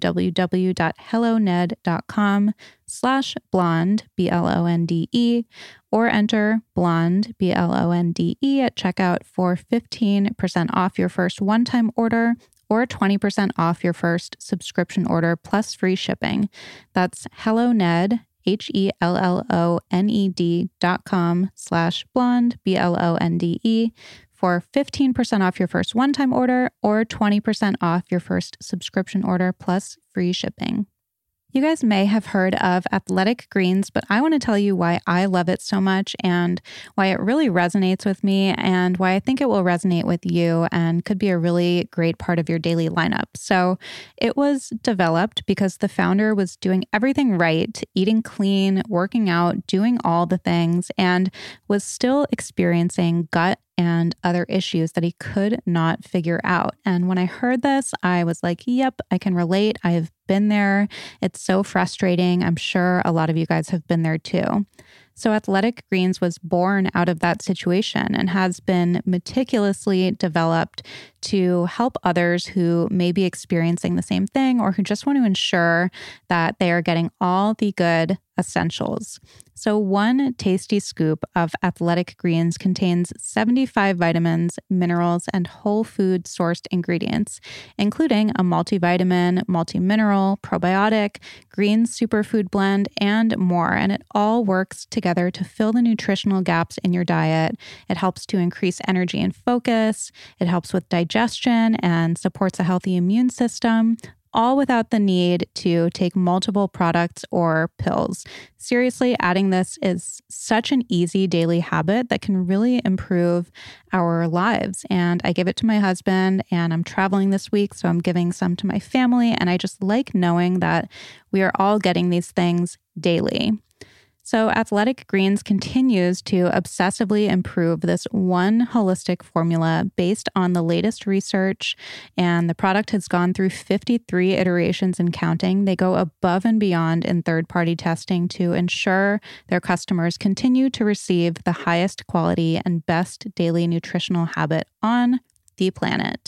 www.helloned.com slash blonde, B L O N D E, or enter blonde, B L O N D E at checkout for fifteen percent off your first one-time order or twenty percent off your first subscription order plus free shipping. That's HelloNed, H E L L O N E D dot com slash blonde, B L O N D E, for fifteen percent off your first one-time order or twenty percent off your first subscription order plus free shipping. You guys may have heard of Athletic Greens, but I want to tell you why I love it so much and why it really resonates with me and why I think it will resonate with you and could be a really great part of your daily lineup. So it was developed because the founder was doing everything right, eating clean, working out, doing all the things, and was still experiencing gut and other issues that he could not figure out. And when I heard this, I was like, yep, I can relate. I've been there. It's so frustrating. I'm sure a lot of you guys have been there too. So Athletic Greens was born out of that situation and has been meticulously developed to help others who may be experiencing the same thing or who just want to ensure that they are getting all the good essentials. So one tasty scoop of Athletic Greens contains seventy-five vitamins, minerals, and whole food sourced ingredients, including a multivitamin, multimineral, probiotic, green superfood blend, and more. And it all works together to fill the nutritional gaps in your diet. It helps to increase energy and focus. It helps with digestion and supports a healthy immune system, all without the need to take multiple products or pills. Seriously, adding this is such an easy daily habit that can really improve our lives. And I give it to my husband, and I'm traveling this week, so I'm giving some to my family. And I just like knowing that we are all getting these things daily. So Athletic Greens continues to obsessively improve this one holistic formula based on the latest research, and the product has gone through fifty-three iterations and counting. They go above and beyond in third-party testing to ensure their customers continue to receive the highest quality and best daily nutritional habit on the planet.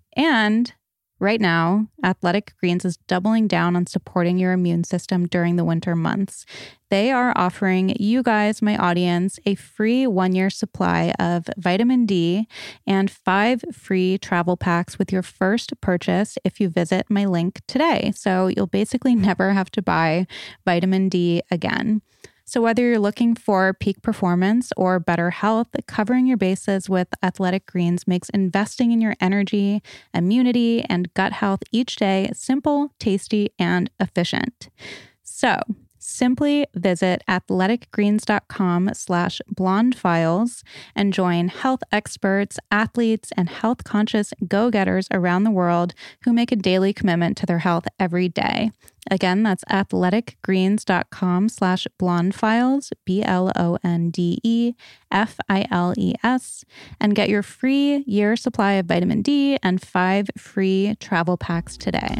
And right now, Athletic Greens is doubling down on supporting your immune system during the winter months. They are offering you guys, my audience, a free one-year supply of vitamin D and five free travel packs with your first purchase if you visit my link today. So you'll basically never have to buy vitamin D again. So whether you're looking for peak performance or better health, covering your bases with Athletic Greens makes investing in your energy, immunity, and gut health each day simple, tasty, and efficient. So simply visit athleticgreens.com slash blondefiles and join health experts, athletes, and health-conscious go-getters around the world who make a daily commitment to their health every day. Again, that's athleticgreens.com slash blondefiles, B L O N D E F I L E S, and get your free year supply of vitamin D and five free travel packs today.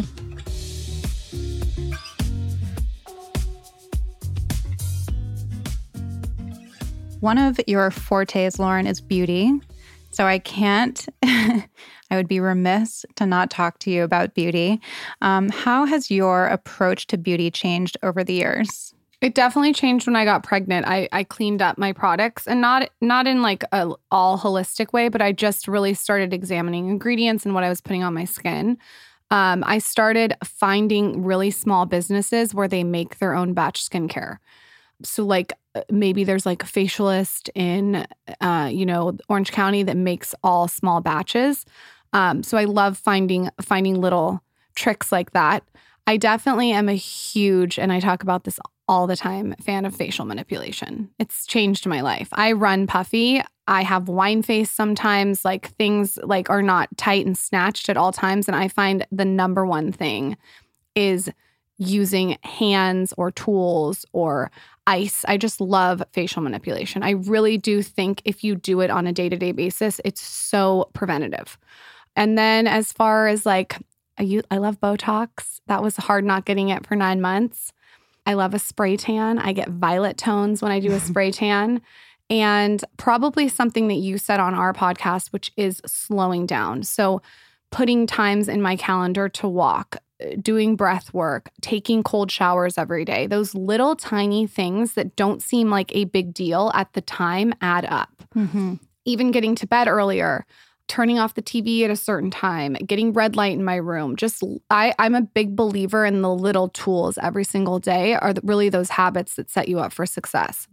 One of your fortes, Lauren, is beauty. So I can't, I would be remiss to not talk to you about beauty. Um, how has your approach to beauty changed over the years? It definitely changed when I got pregnant. I, I cleaned up my products, and not not in like a all holistic way, but I just really started examining ingredients and what I was putting on my skin. Um, I started finding really small businesses where they make their own batch skincare. So like maybe there's like a facialist in, uh, you know, Orange County that makes all small batches. Um, so I love finding finding little tricks like that. I definitely am a huge, and I talk about this all the time, fan of facial manipulation. It's changed my life. I run puffy. I have wine face sometimes, like things like are not tight and snatched at all times. And I find the number one thing is using hands or tools or ice. I just love facial manipulation. I really do think if you do it on a day-to-day basis, it's so preventative. And then as far as like I, u- I love Botox. That was hard not getting it for nine months. I love a spray tan. I get violet tones when I do a spray tan. And probably something that you said on our podcast, which is slowing down. So putting times in my calendar to walk, doing breath work, taking cold showers every day. Those little tiny things that don't seem like a big deal at the time add up. Mm-hmm. Even getting to bed earlier, turning off the T V at a certain time, getting red light in my room. Just I, I'm a big believer in the little tools every single day are really those habits that set you up for success.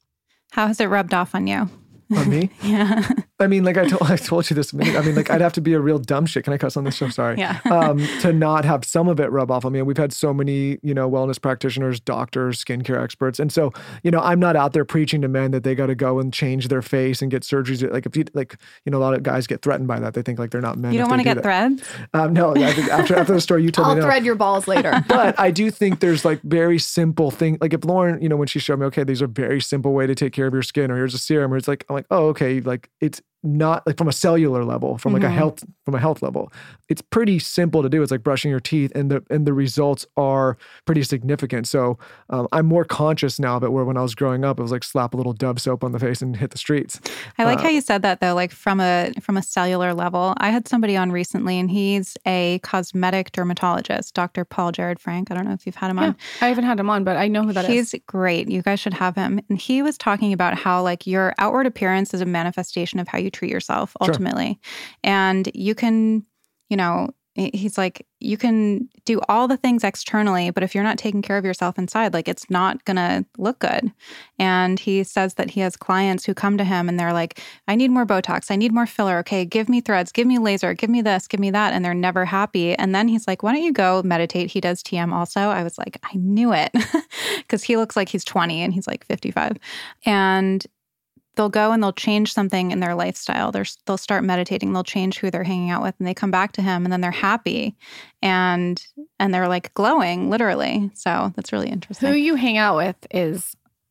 How has it rubbed off on you? On me? Yeah. I mean, like I told, I told you this a minute. I mean, like I'd have to be a real dumb shit. Can I cuss on this show? Sorry. Yeah. um, to not have some of it rub off on me. And we've had so many, you know, wellness practitioners, doctors, skincare experts. And so, you know, I'm not out there preaching to men that they got to go and change their face and get surgeries. Like if you, like, you know, a lot of guys get threatened by that. They think like they're not men. You don't want to get threads? Um, no, I think after, after the story you told I'll me. I'll thread your balls later. But I do think there's like very simple thing. Like if Lauren, you know, when she showed me, okay, these are very simple way to take care of your skin, or here's a serum, or it's like, I'm like, oh, okay. Like it's not like from a cellular level, from like Mm-hmm. a health, from a health level, it's pretty simple to do. It's like brushing your teeth, and the and the results are pretty significant. So um, I'm more conscious now of it. Where when I was growing up, it was like slap a little Dove soap on the face and hit the streets. I like uh, how you said that though, like from a from a cellular level. I had somebody on recently, and he's a cosmetic dermatologist, Doctor Paul Jared Frank. I don't know if you've had him Yeah, on. I haven't had him on, but I know who that He's is. great. You guys should have him. And he was talking about how like your outward appearance is a manifestation of how you treat yourself ultimately. And you can, you know, he's like, you can do all the things externally, but if you're not taking care of yourself inside, like it's not going to look good. And he says that he has clients who come to him and they're like, I need more Botox. I need more filler. Okay, give me threads, give me laser, give me this, give me that. And they're never happy. And then he's like, why don't you go meditate? He does T M also. I was like, I knew it because he looks like he's twenty and he's like fifty-five. And they'll go and they'll change something in their lifestyle. They're, they'll start meditating. They'll change who they're hanging out with, and they come back to him, and then they're happy, and and they're like glowing, literally. So that's really interesting. Who you hang out with is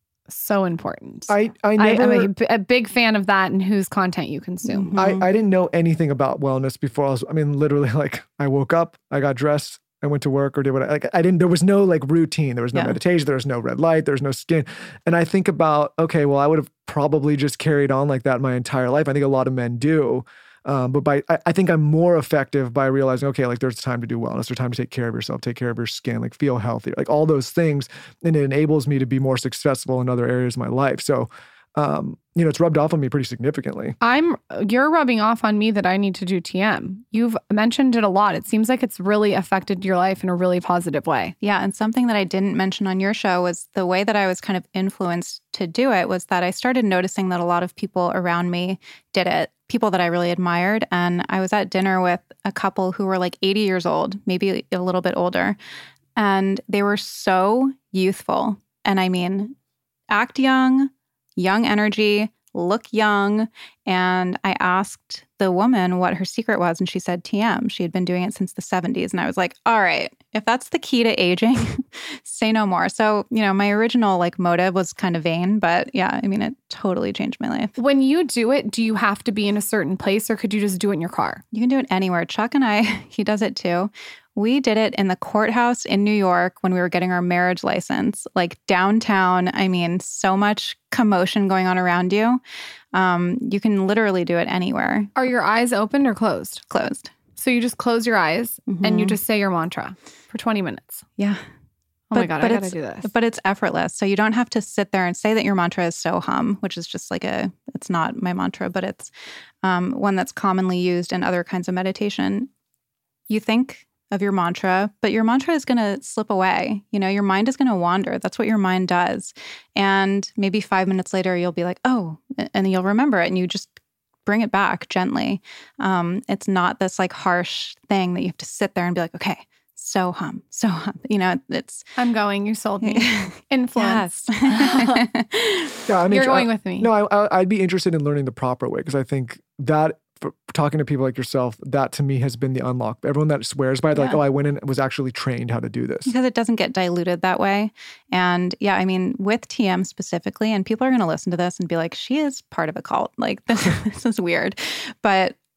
so important. I I I, never. I'm a, a big fan of that and whose content you consume. Mhm. I, I didn't know anything about wellness before I was, I mean, literally like I woke up, I got dressed, I went to work or did what I, like, I didn't, there was no like routine. There was no Yeah. meditation. There was no red light. There was no skin. And I think about, okay, well, I would have probably just carried on like that my entire life. I think a lot of men do. Um, but by, I, I think I'm more effective by realizing, okay, like there's time to do wellness, there's time to take care of yourself, take care of your skin, like feel healthy, like all those things. And it enables me to be more successful in other areas of my life. So, um, you know, it's rubbed off on me pretty significantly. I'm you're rubbing off on me that I need to do T M. You've mentioned it a lot. It seems like it's really affected your life in a really positive way. Yeah. And something that I didn't mention on your show was the way that I was kind of influenced to do it was that I started noticing that a lot of people around me did it, people that I really admired. And I was at dinner with a couple who were like eighty years old, maybe a little bit older. And they were so youthful. And I mean, act young, young energy, look young. And I asked the woman what her secret was, and she said T M. She had been doing it since the seventies. And I was like, all right, if that's the key to aging, say no more. So, you know, my original like motive was kind of vain, but yeah, I mean, it totally changed my life. When you do it, do you have to be in a certain place, or could you just do it in your car? You can do it anywhere. Chuck and I, he does it too. We did it in the courthouse in New York when we were getting our marriage license, like downtown. I mean, so much commotion going on around you. Um, you can literally do it anywhere. Are your eyes open or closed? Closed. So you just close your eyes and you just say your mantra for twenty minutes. Yeah. Oh my God, I gotta it's, do this. But it's effortless. So you don't have to sit there and say that your mantra is so hum, which is just like a, it's not my mantra, but it's um, one that's commonly used in other kinds of meditation. You think of your mantra, but your mantra is going to slip away. You know, your mind is going to wander. That's what your mind does. And maybe five minutes later, you'll be like, oh, and you'll remember it, and you just bring it back gently. Um, it's not this like harsh thing that you have to sit there and be like, okay, so hum, so hum. You know, it's... I'm going. You sold me. Influence. Yeah, I mean, You're going I, with me. No, I, I, I'd be interested in learning the proper way, because I think that, for talking to people like yourself, that to me has been the unlock. Everyone that swears by it, they're Yeah. like, oh, I went in and was actually trained how to do this. Because it doesn't get diluted that way. And yeah, I mean, with T M specifically, and people are going to listen to this and be like, she is part of a cult. Like, this, this is weird. But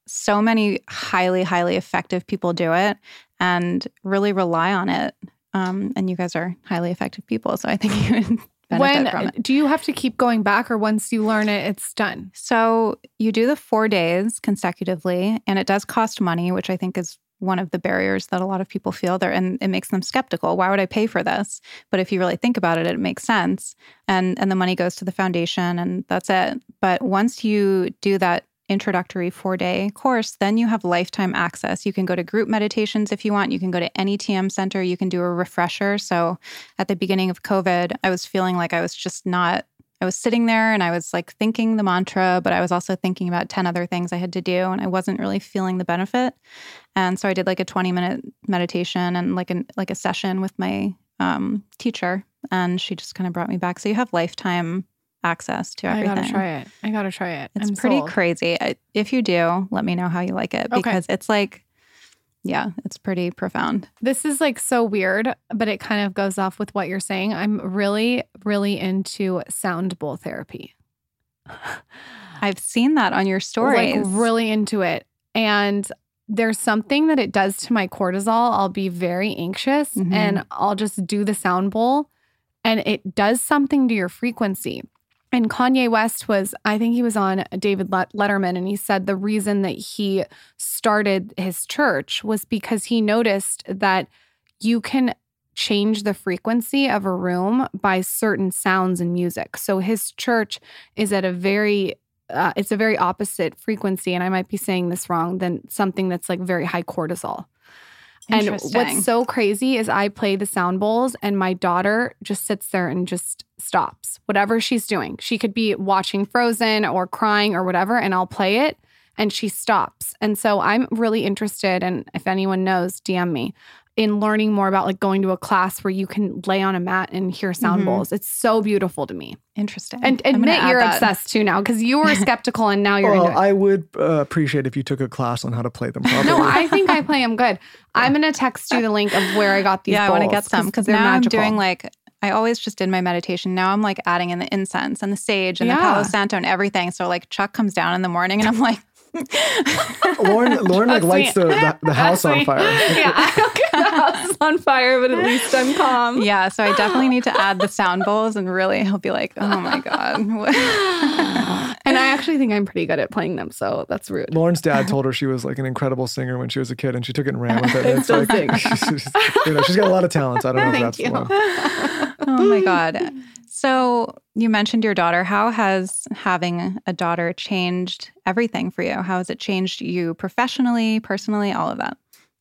so many highly, highly effective people do it and really rely on it. Um, and you guys are highly effective people, so I think you would benefit when, from it. Do you have to keep going back, or once you learn it, it's done? So you do the four days consecutively, and it does cost money, which I think is one of the barriers that a lot of people feel there, and it makes them skeptical. Why would I pay for this? But if you really think about it, it makes sense. And and the money goes to the foundation, and that's it. But once you do that introductory four-day course, then you have lifetime access. You can go to group meditations if you want. You can go to any T M center. You can do a refresher. So at the beginning of COVID, I was feeling like I was just not, I was sitting there and I was like thinking the mantra, but I was also thinking about ten other things I had to do, and I wasn't really feeling the benefit. And so I did like a twenty minute meditation and like an like a session with my um, teacher, and she just kind of brought me back. So you have lifetime access to everything. I gotta try it. I gotta try it. It's I'm pretty sold. crazy. I, if you do, let me know how you like it, Okay. because it's like, yeah, it's pretty profound. This is like so weird, but it kind of goes off with what you're saying. I'm really, really into sound bowl therapy. I've seen that on your stories. Like really into it. And there's something that it does to my cortisol. I'll be very anxious Mhm. and I'll just do the sound bowl, and it does something to your frequency. And Kanye West was, I think he was on David Letterman, and he said the reason that he started his church was because he noticed that you can change the frequency of a room by certain sounds and music. So his church is at a very, uh, it's a very opposite frequency, and I might be saying this wrong, than something that's like very high cortisol. And what's so crazy is I play the sound bowls, and my daughter just sits there and just stops. Whatever she's doing. She could be watching Frozen or crying or whatever, and I'll play it and she stops. And so I'm really interested, and if anyone knows, D M me, in learning more about like going to a class where you can lay on a mat and hear sound Mhm. bowls. It's so beautiful to me. Interesting. And I'm gonna admit add you're that. obsessed too now, because you were skeptical and now you're Well, into it. I would uh, appreciate if you took a class on how to play them properly. No, I think I play them good. I'm going to text you the link of where I got these Yeah, I bowls. want to get some, because they're now magical. I'm doing like, I always just did my meditation. Now I'm like adding in the incense and the sage and Yeah. the Palo Santo and everything. So like Chuck comes down in the morning and I'm like, Lauren, Lauren like That's lights me. the, the, the house That's on me. fire. Yeah, I don't get the house on fire, but at least I'm calm. yeah. So I definitely need to add the sound bowls, and really he'll be like, oh my God. And I actually think I'm pretty good at playing them, so that's rude. Lauren's dad told her she was like an incredible singer when she was a kid, and she took it and ran with it. And it's still like, sing. she's, you know, she's got a lot of talents. I don't know if Thank that's you. the one. Oh my God. So you mentioned your daughter. How has having a daughter changed everything for you? How has it changed you professionally, personally, all of that?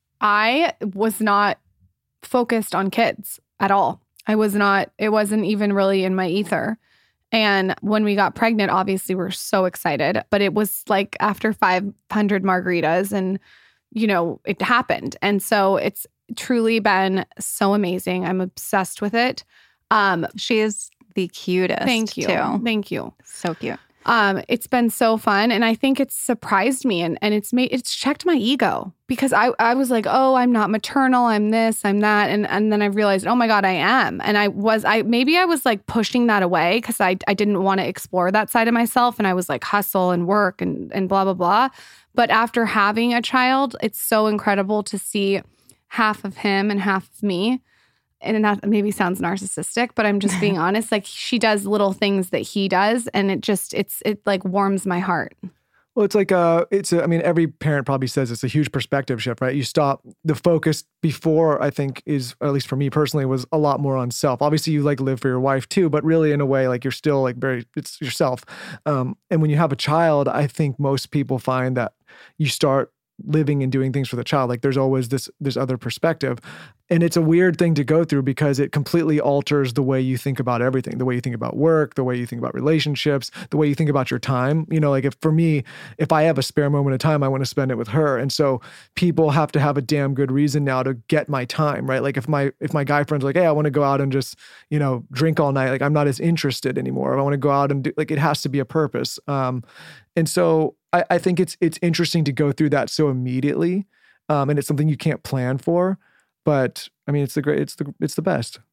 I was not focused on kids at all. I was not, it wasn't even really in my ether. And when we got pregnant, obviously we we're so excited, but it was like after five hundred margaritas and, you know, it happened. And so it's truly been so amazing. I'm obsessed with it. Um, She is the cutest. thank you. Too. Thank you. So cute. Um, it's been so fun, and I think it's surprised me, and, and it's made it's checked my ego, because I, I was like, oh, I'm not maternal, I'm this, I'm that, and and then I realized, oh my God, I am, and I was I maybe I was like pushing that away because I I didn't want to explore that side of myself, and I was like hustle and work and and blah blah blah. But after having a child, it's so incredible to see half of him and half of me. And that maybe sounds narcissistic, but I'm just being honest. Like, she does little things that he does, and it just, it's, it like warms my heart. Well, it's like, uh, it's, a, I mean, every parent probably says it's a huge perspective shift, right? You stop, the focus before, I think, is, at least for me personally, was a lot more on self. Obviously, you like live for your wife too, but really in a way, like you're still like very, it's yourself. Um, and when you have a child, I think most people find that you start living and doing things for the child. Like there's always this, this other perspective. And it's a weird thing to go through because it completely alters the way you think about everything, the way you think about work, the way you think about relationships, the way you think about your time. You know, like if for me, if I have a spare moment of time, I want to spend it with her. And so people have to have a damn good reason now to get my time, right? Like if my, if my guy friend's like, hey, I want to go out and just, you know, drink all night. Like I'm not as interested anymore. If I want to go out and do, like, it has to be a purpose. Um, and so I, I think it's, it's interesting to go through that so immediately. Um, and it's something you can't plan for. But I mean, it's the great, it's the, it's the best.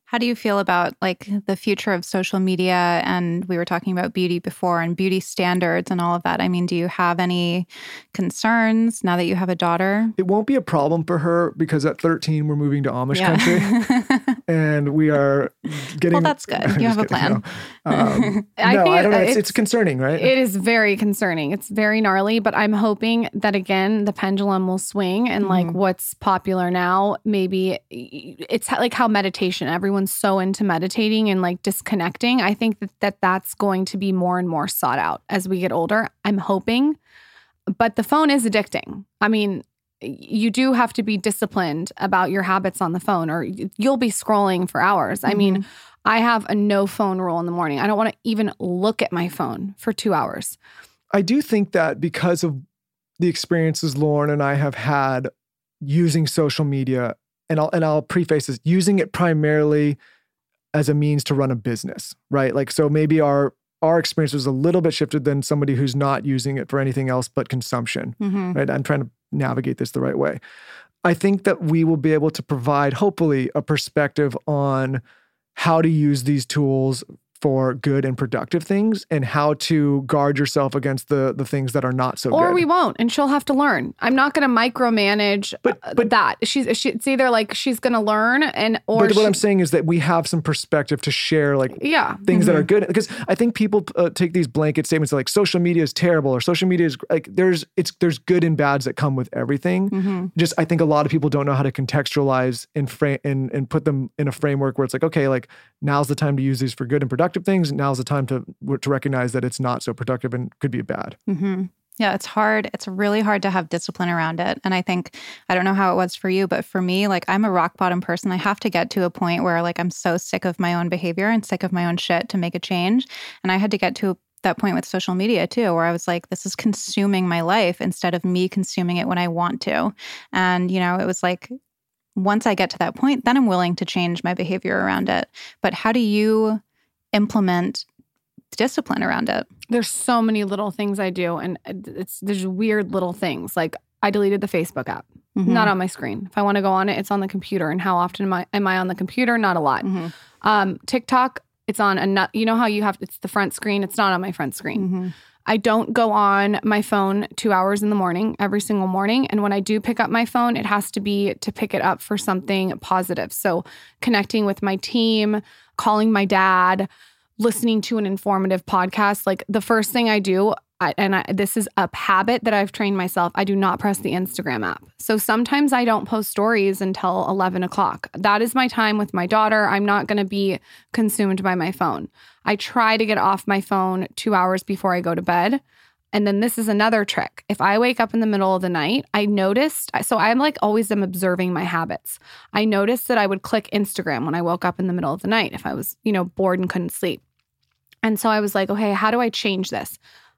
How do you feel about like the future of social media? And we were talking about beauty before and beauty standards and all of that. I mean, do you have any concerns now that you have a daughter? It won't be a problem for her because at thirteen, we're moving to Amish yeah. country. And we are getting... Well, that's good. You have a plan. No, um, I, no, I don't know. It's, it's, it's concerning, right? It is very concerning. It's very gnarly, but I'm hoping that, again, the pendulum will swing and mm-hmm. like what's popular now, maybe it's like how meditation, everyone's so into meditating and like disconnecting. I think that, that that's going to be more and more sought out as we get older. I'm hoping. But the phone is addicting. I mean, you do have to be disciplined about your habits on the phone or you'll be scrolling for hours. Mm-hmm. I mean, I have a no phone rule in the morning. I don't want to even look at my phone for two hours. I do think that because of the experiences Lauren and I have had using social media, and I'll, and I'll preface this, using it primarily as a means to run a business, right? Like, so maybe our our experience was a little bit shifted than somebody who's not using it for anything else but consumption, mm-hmm. right? I'm trying to navigate this the right way. I think that we will be able to provide, hopefully, a perspective on how to use these tools for good and productive things and how to guard yourself against the the things that are not so or good. Or we won't, and she'll have to learn. I'm not going to micromanage but, but, that. She's she, it's either like she's going to learn and or But she, what I'm saying is that we have some perspective to share like yeah. things mm-hmm. that are good. Because I think people uh, take these blanket statements like social media is terrible or social media is like there's it's there's good and bads that come with everything. Mm-hmm. Just I think a lot of people don't know how to contextualize and frame and, and put them in a framework where it's like, okay, like now's the time to use these for good and productive things. Now's the time to to recognize that it's not so productive and could be bad. Mm-hmm. Yeah, it's hard. It's really hard to have discipline around it. And I think, I don't know how it was for you, but for me, like I'm a rock bottom person. I have to get to a point where like I'm so sick of my own behavior and sick of my own shit to make a change. And I had to get to that point with social media too, where I was like, this is consuming my life instead of me consuming it when I want to. And, you know, it was like, once I get to that point, then I'm willing to change my behavior around it. But how do you implement discipline around it? There's so many little things I do, and it's there's weird little things. Like I deleted the Facebook app, mm-hmm. not on my screen. If I want to go on it, it's on the computer. And how often am I am I on the computer? Not a lot. Mm-hmm. Um, TikTok, it's on a you know how you have it's the front screen. It's not on my front screen. Mm-hmm. I don't go on my phone two hours in the morning, every single morning. And when I do pick up my phone, it has to be to pick it up for something positive. So connecting with my team, calling my dad, listening to an informative podcast. Like the first thing I do, I, and I, this is a habit that I've trained myself, I do not press the Instagram app. So sometimes I don't post stories until eleven o'clock. That is my time with my daughter. I'm not going to be consumed by my phone. I try to get off my phone two hours before I go to bed. And then this is another trick. If I wake up in the middle of the night, I noticed, so I'm like always am observing my habits. I noticed that I would click Instagram when I woke up in the middle of the night if I was, you know, bored and couldn't sleep. And so I was like, okay, how do I change this?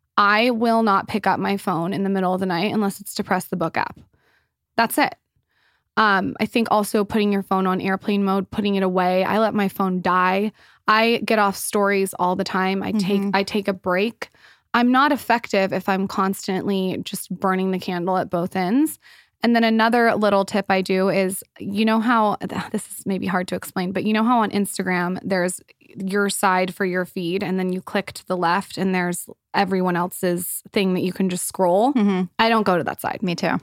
I will not pick up my phone in the middle of the night unless it's to press the book app. That's it. Um, I think also putting your phone on airplane mode, putting it away. I let my phone die. I get off stories all the time. I take mm-hmm. I take a break. I'm not effective if I'm constantly just burning the candle at both ends. And then another little tip I do is, you know how, this is maybe hard to explain, but you know how on Instagram there's your side for your feed and then you click to the left and there's everyone else's thing that you can just scroll? Mm-hmm. I don't go to that side. Me too.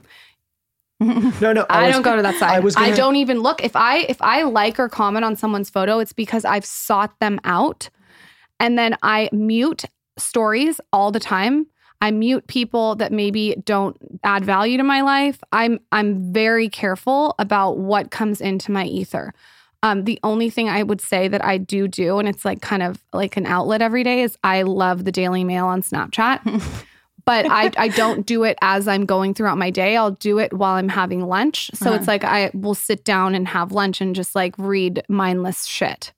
No, no. I, I was, don't go to that side. I, was gonna... I don't even look. If I if I like or comment on someone's photo, it's because I've sought them out. And then I mute stories all the time. I mute people that maybe don't add value to my life. I'm I'm very careful about what comes into my ether. Um, the only thing I would say that I do do, and it's like kind of like an outlet every day, is I love the Daily Mail on Snapchat. But I, I don't do it as I'm going throughout my day. I'll do it while I'm having lunch. So uh-huh. it's like I will sit down and have lunch and just like read mindless shit.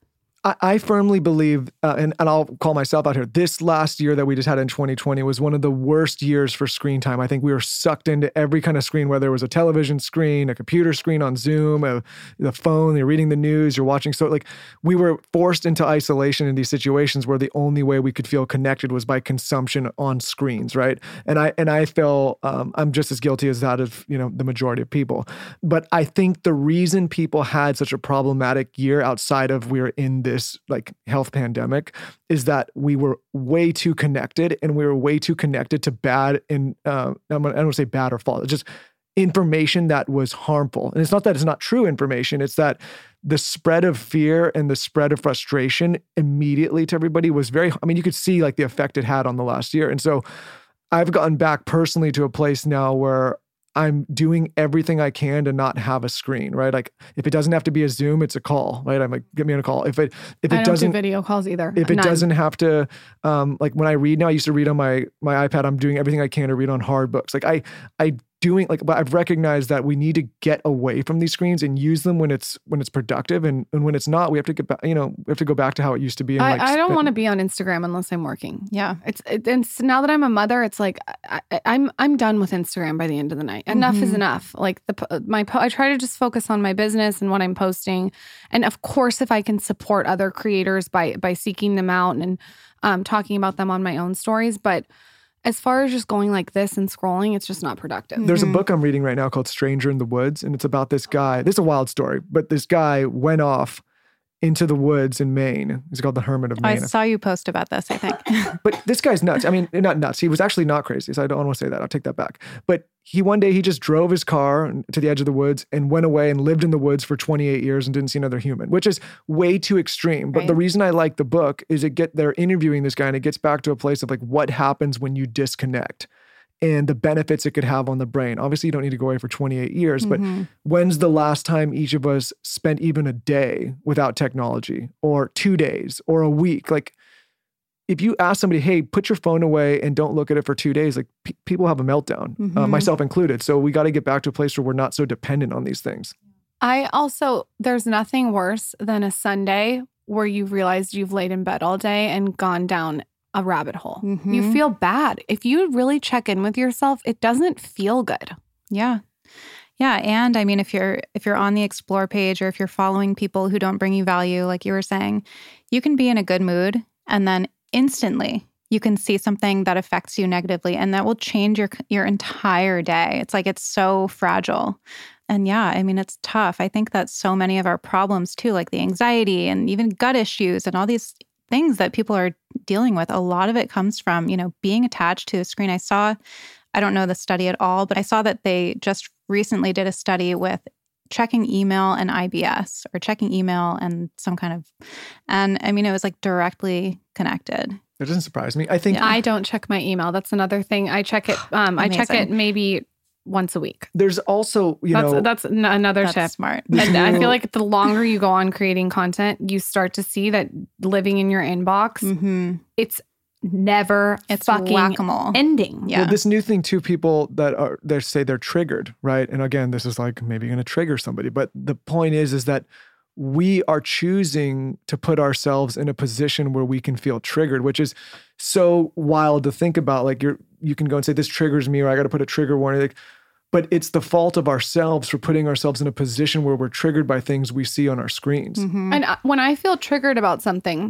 I, I firmly believe, uh, and, and I'll call myself out here, this last year that we just had in twenty twenty was one of the worst years for screen time. I think we were sucked into every kind of screen, whether it was a television screen, a computer screen on Zoom, a, the phone, you're reading the news, you're watching. So like we were forced into isolation in these situations where the only way we could feel connected was by consumption on screens, right? And I and I feel um, I'm just as guilty as that of, you know, the majority of people. But I think the reason people had such a problematic year outside of we're in this like health pandemic is that we were way too connected, and we were way too connected to bad and uh, I don't want to say bad or false. It's just information that was harmful. And it's not that it's not true information. It's that the spread of fear and the spread of frustration immediately to everybody was very, I mean, you could see like the effect it had on the last year. And so I've gotten back personally to a place now where I'm doing everything I can to not have a screen, right? Like if it doesn't have to be a Zoom, it's a call, right? I'm like, get me on a call. If it if it I don't doesn't do video calls either. If it None. doesn't have to, um, like when I read now, I used to read on my my iPad. I'm doing everything I can to read on hard books. Like I I doing like, but I've recognized that we need to get away from these screens and use them when it's when it's productive, and, and when it's not, we have to get back. You know, we have to go back to how it used to be. And I, like, I don't spend- want to be on Instagram unless I'm working. Yeah. It's it, and so now that I'm a mother, it's like I, I, I'm I'm done with Instagram by the end of the night. Enough Mm-hmm. is enough. Like the my po- I try to just focus on my business and what I'm posting, and of course, if I can support other creators by by seeking them out and um, talking about them on my own stories, but as far as just going like this and scrolling, it's just not productive. There's a book I'm reading right now called Stranger in the Woods, and it's about this guy. This is a wild story, but this guy went off into the woods in Maine. He's called the Hermit of I Maine. saw you post about this, I think. But this guy's nuts. I mean, not nuts. He was actually not crazy, so I don't want to say that. I'll take that back. But he one day he just drove his car to the edge of the woods and went away and lived in the woods for twenty-eight years and didn't see another human, which is way too extreme. But Right. the reason I like the book is it get they're interviewing this guy, and it gets back to a place of like what happens when you disconnect and the benefits it could have on the brain. Obviously, you don't need to go away for twenty-eight years, but when's the last time each of us spent even a day without technology, or two days or a week? Like, if you ask somebody, hey, put your phone away and don't look at it for two days, like pe- people have a meltdown, uh, myself included. So we got to get back to a place where we're not so dependent on these things. I also, there's nothing worse than a Sunday where you realized you've laid in bed all day and gone down a rabbit hole. Mhm. You feel bad. If you really check in with yourself, it doesn't feel good. Yeah. Yeah. And I mean, if you're if you're on the explore page, or if you're following people who don't bring you value, like you were saying, you can be in a good mood and then instantly you can see something that affects you negatively, and that will change your your entire day. It's like it's so fragile. And yeah, I mean, it's tough. I think that so many of our problems too, like the anxiety and even gut issues and all these things that people are dealing with, a lot of it comes from, you know, being attached to a screen. I saw, I don't know the study at all, but I saw that they just recently did a study with checking email and I B S, or checking email and some kind of, and I mean, it was like directly connected. That doesn't surprise me. I think I don't check my email. That's another thing. I check it. Um, I check it Amazing. maybe once a week. there's also, you That's know, that's n- another That's tip. smart. There's And I no- feel like the longer you go on creating content, you start to see that living in your inbox, Mm-hmm. it's never It's fucking whack-a-mole. ending. Yeah. Well, this new thing too, people that are they say they're triggered, right? And again, this is like maybe going to trigger somebody, but the point is, is that we are choosing to put ourselves in a position where we can feel triggered, which is so wild to think about. Like you're, you can go and say, this triggers me, or I got to put a trigger warning. Like, but it's the fault of ourselves for putting ourselves in a position where we're triggered by things we see on our screens. Mm-hmm. And I- when I feel triggered about something,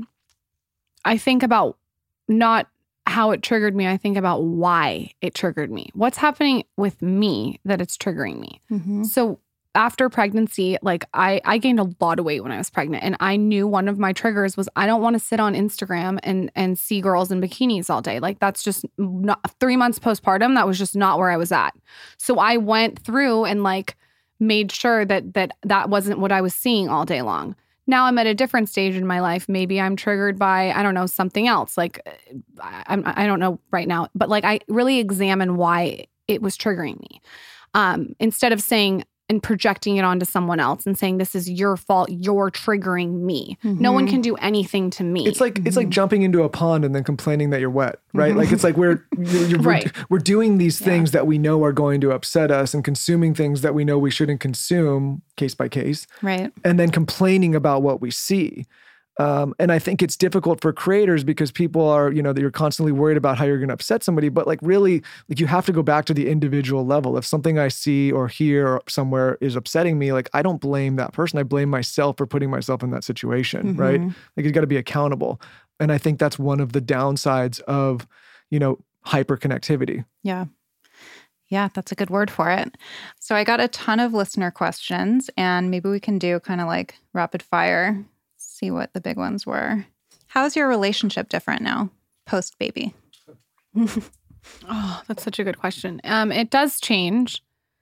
I think about not how it triggered me. I think about why it triggered me. What's happening with me that it's triggering me? Mm-hmm. So after pregnancy, like I, I gained a lot of weight when I was pregnant, and I knew one of my triggers was I don't want to sit on Instagram and and see girls in bikinis all day. Like that's just not three months postpartum. That was just not where I was at. So I went through and like made sure that that that wasn't what I was seeing all day long. Now I'm at a different stage in my life. Maybe I'm triggered by, I don't know, something else. Like I, I'm, I don't know right now, but like I really examine why it was triggering me. Um, instead of saying and projecting it onto someone else and saying, this is your fault, you're triggering me. No one can do anything to me. It's like it's like jumping into a pond and then complaining that you're wet, right? Like it's like we're you're, you're, Right. we're, we're doing these things that we know are going to upset us, and consuming things that we know we shouldn't consume, case by case, Right. and then complaining about what we see. Um, and I think it's difficult for creators because people are, you know, that you're constantly worried about how you're going to upset somebody. But like really, like you have to go back to the individual level. If something I see or hear somewhere is upsetting me, like I don't blame that person. I blame myself for putting myself in that situation, mm-hmm. right? Like you got to be accountable. And I think that's one of the downsides of, you know, hyperconnectivity. Yeah. Yeah, that's a good word for it. So I got a ton of listener questions, and maybe we can do kind of like rapid fire. See what the big ones were. How's your relationship different now, post-baby? Oh, that's such a good question. Um, it does change.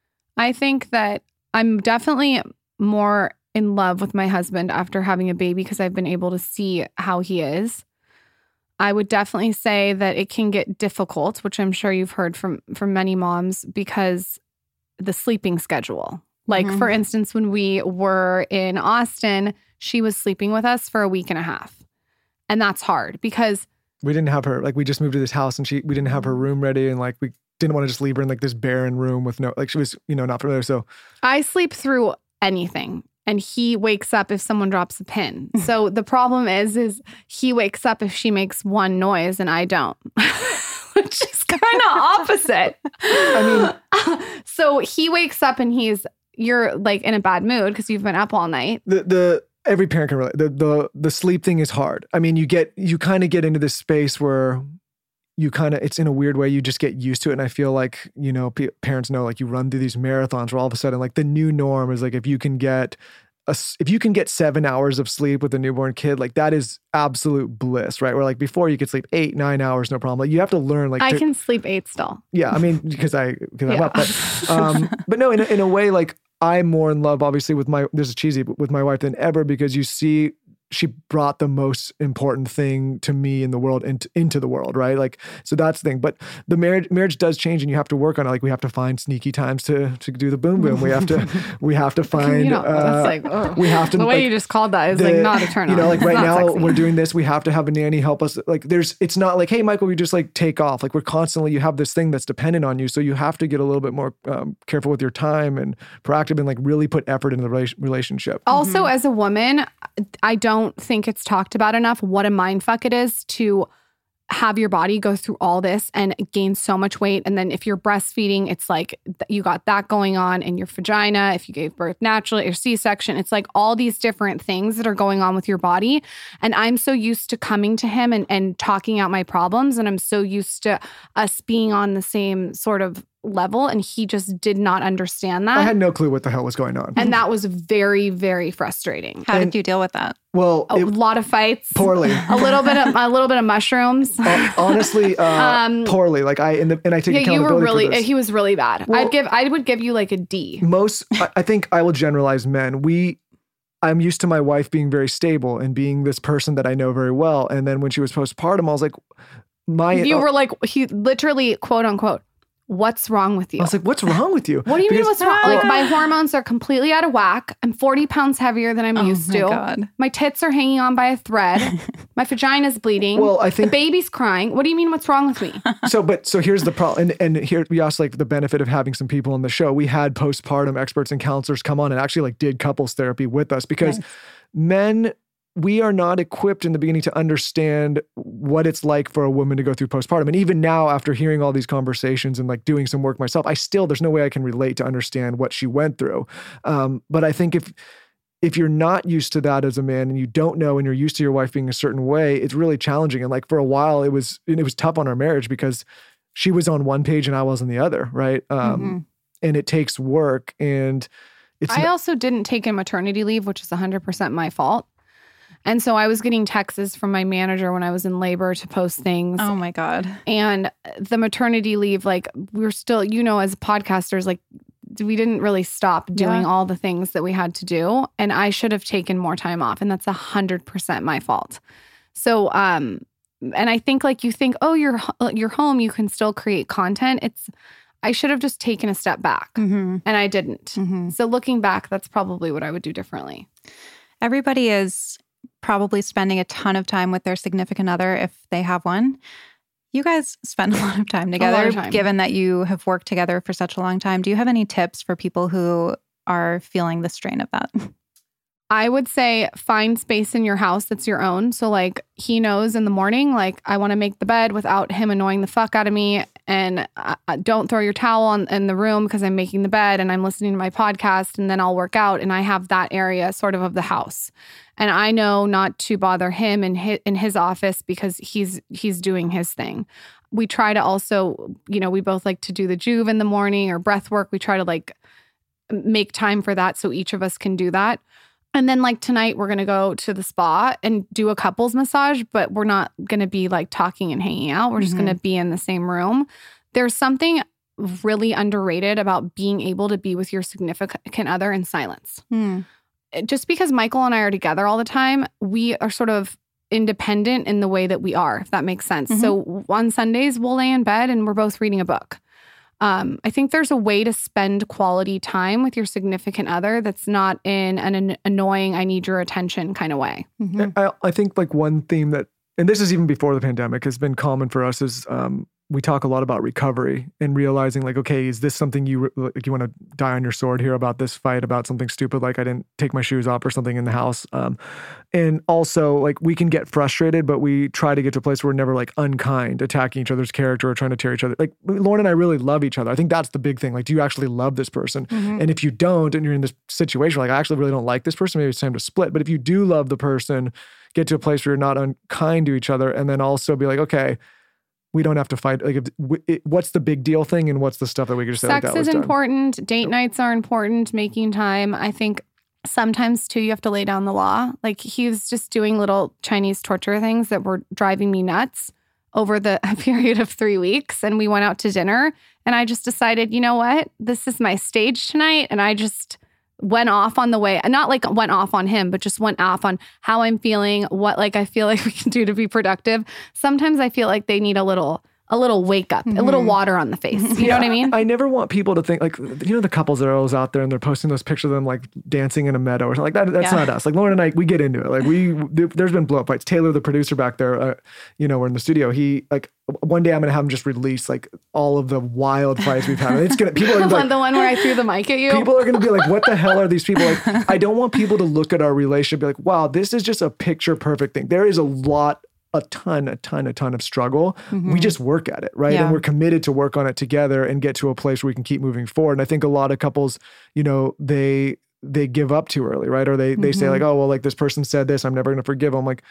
I think that I'm definitely more in love with my husband after having a baby because I've been able to see how he is. I would definitely say that it can get difficult, which I'm sure you've heard from, from many moms, because the sleeping schedule. Like, mm-hmm. for instance, when we were in Austin, she was sleeping with us for a week and a half. And that's hard because we didn't have her, like we just moved to this house and she we didn't have her room ready, and like we didn't want to just leave her in like this barren room with no, like she was, you know, not familiar. So I sleep through anything, and he wakes up if someone drops a pin. So the problem is, is he wakes up if she makes one noise and I don't, which is kind of opposite. I mean, so he wakes up and he's, you're like in a bad mood because you've been up all night. The, the, every parent can relate. The, the, the sleep thing is hard. I mean, you get, you kind of get into this space where you kind of, it's in a weird way, you just get used to it. And I feel like, you know, p- parents know, like you run through these marathons where all of a sudden, like the new norm is like, if you can get a, if you can get seven hours of sleep with a newborn kid, like that is absolute bliss, right? Where like before you could sleep eight, nine hours, no problem. Like you have to learn, like I to, can sleep eight still. Yeah. I mean, because I, because yeah. I'm up, but, um, but no, in a, in a way, like I'm more in love, obviously, with my, this is cheesy, but with my wife than ever, because you see, she brought the most important thing to me in the world into, into the world, right? Like, so that's the thing. But the marriage marriage does change, and you have to work on it. Like, we have to find sneaky times to to do the boom boom. We have to we have to find. You know, uh, that's like oh. we have to. The way like, you just called that is the, like not a turn on. You know, like it's right now sexy. We're doing this. We have to have a nanny help us. Like, there's. It's not like, hey, Michael, we just like take off. Like, we're constantly. You have this thing that's dependent on you, so you have to get a little bit more um, careful with your time and proactive and like really put effort into the rela- relationship. Also, mm-hmm. as a woman, I don't think it's talked about enough what a mindfuck it is to have your body go through all this and gain so much weight. And then if you're breastfeeding, it's like you got that going on in your vagina. If you gave birth naturally or C-section, it's like all these different things that are going on with your body. And I'm so used to coming to him and, and talking out my problems. And I'm so used to us being on the same sort of level, and he just did not understand that. I had no clue what the hell was going on. And that was very, very frustrating. How and, did you deal with that? Well, a it, lot of fights. Poorly. a little bit of a little bit of mushrooms. Uh, honestly, uh, um, poorly. Like I and, the, and I take yeah, accountability you were really for this. He was really bad. Well, I'd give I would give you like a D. Most I, I think I will generalize men. We I'm used to my wife being very stable and being this person that I know very well. And then when she was postpartum, I was like, my You uh, were like, he literally, quote unquote, what's wrong with you? I was like, what's wrong with you? What do you because, mean what's wrong? Like, my hormones are completely out of whack. I'm forty pounds heavier than I'm oh used my to. God. My tits are hanging on by a thread. My vagina's bleeding. Well, I think the baby's crying. What do you mean what's wrong with me? So, but so here's the problem. And, and here we also like the benefit of having some people on the show. We had postpartum experts and counselors come on and actually like did couples therapy with us because nice. men, we are not equipped in the beginning to understand what it's like for a woman to go through postpartum. And even now, after hearing all these conversations and like doing some work myself, I still, there's no way I can relate to understand what she went through. Um, but I think if, if you're not used to that as a man and you don't know, and you're used to your wife being a certain way, it's really challenging. And like for a while it was, it was tough on our marriage because she was on one page and I was on the other. Right. Um, mm-hmm. And it takes work. And it's, I not- also didn't take a maternity leave, which is one hundred percent my fault. And so I was getting texts from my manager when I was in labor to post things. Oh my God. And the maternity leave, like we were still, you know, as podcasters, like we didn't really stop doing yeah. all the things that we had to do. And I should have taken more time off. And that's a hundred percent my fault. So, um, and I think like you think, oh, you're, you're home, you can still create content. It's, I should have just taken a step back mm-hmm. and I didn't. Mm-hmm. So looking back, that's probably what I would do differently. Everybody is probably spending a ton of time with their significant other if they have one. You guys spend a lot of time together, of time. Given that you have worked together for such a long time. Do you have any tips for people who are feeling the strain of that? I would say find space in your house that's your own. So like he knows in the morning, like I want to make the bed without him annoying the fuck out of me. And uh, don't throw your towel on, in the room because I'm making the bed and I'm listening to my podcast, and then I'll work out. And I have that area sort of of the house. And I know not to bother him in his, in his office because he's he's doing his thing. We try to also, you know, we both like to do the Juve in the morning or breath work. We try to like make time for that so each of us can do that. And then like tonight, we're going to go to the spa and do a couples massage, but we're not going to be like talking and hanging out. We're just mm-hmm. going to be in the same room. There's something really underrated about being able to be with your significant other in silence. Mm. Just because Michael and I are together all the time, we are sort of independent in the way that we are, if that makes sense. Mm-hmm. So on Sundays, we'll lay in bed and we're both reading a book. Um, I think there's a way to spend quality time with your significant other that's not in an, an annoying, I need your attention kind of way. Mm-hmm. I, I think like one theme that, and this is even before the pandemic, has been common for us is um, we talk a lot about recovery and realizing like, okay, is this something you like you want to die on your sword here about this fight about something stupid like I didn't take my shoes off or something in the house. Um, and also like we can get frustrated, but we try to get to a place where we're never like unkind, attacking each other's character or trying to tear each other. Like Lauren and I really love each other. I think that's the big thing. Like, do you actually love this person? Mm-hmm. And if you don't, and you're in this situation, like I actually really don't like this person, maybe it's time to split. But if you do love the person, get to a place where you're not unkind to each other, and then also be like, okay, we don't have to fight. Like, if, it, what's the big deal thing, and what's the stuff that we can just say like that was done? Sex is important. Date nights are important. Making time. I think sometimes too, you have to lay down the law. Like he was just doing little Chinese torture things that were driving me nuts over the a period of three weeks. And we went out to dinner, and I just decided, you know what, this is my stage tonight, and I just went off on the way, not like went off on him, but just went off on how I'm feeling, what like I feel like we can do to be productive. Sometimes I feel like they need a little, a little wake up, mm-hmm. a little water on the face. You yeah, know what I mean? I never want people to think like, you know, the couples that are always out there and they're posting those pictures of them like dancing in a meadow or something like that. That's yeah. not us. Like Lauren and I, we get into it. Like we, there's been blow up fights. Taylor, the producer back there, uh, you know, we're in the studio. He like, one day I'm going to have him just release like all of the wild fights we've had. And it's going to, people are the like, the one where I threw the mic at you. People are going to be like, what the hell are these people? Like, I don't want people to look at our relationship and be like, wow, this is just a picture perfect thing. There is a lot a ton, a ton, a ton of struggle. Mm-hmm. We just work at it, right? Yeah. And we're committed to work on it together and get to a place where we can keep moving forward. And I think a lot of couples, you know, they they give up too early, right? Or they mm-hmm. they say like, oh, well, like this person said this, I'm never going to forgive them. Like,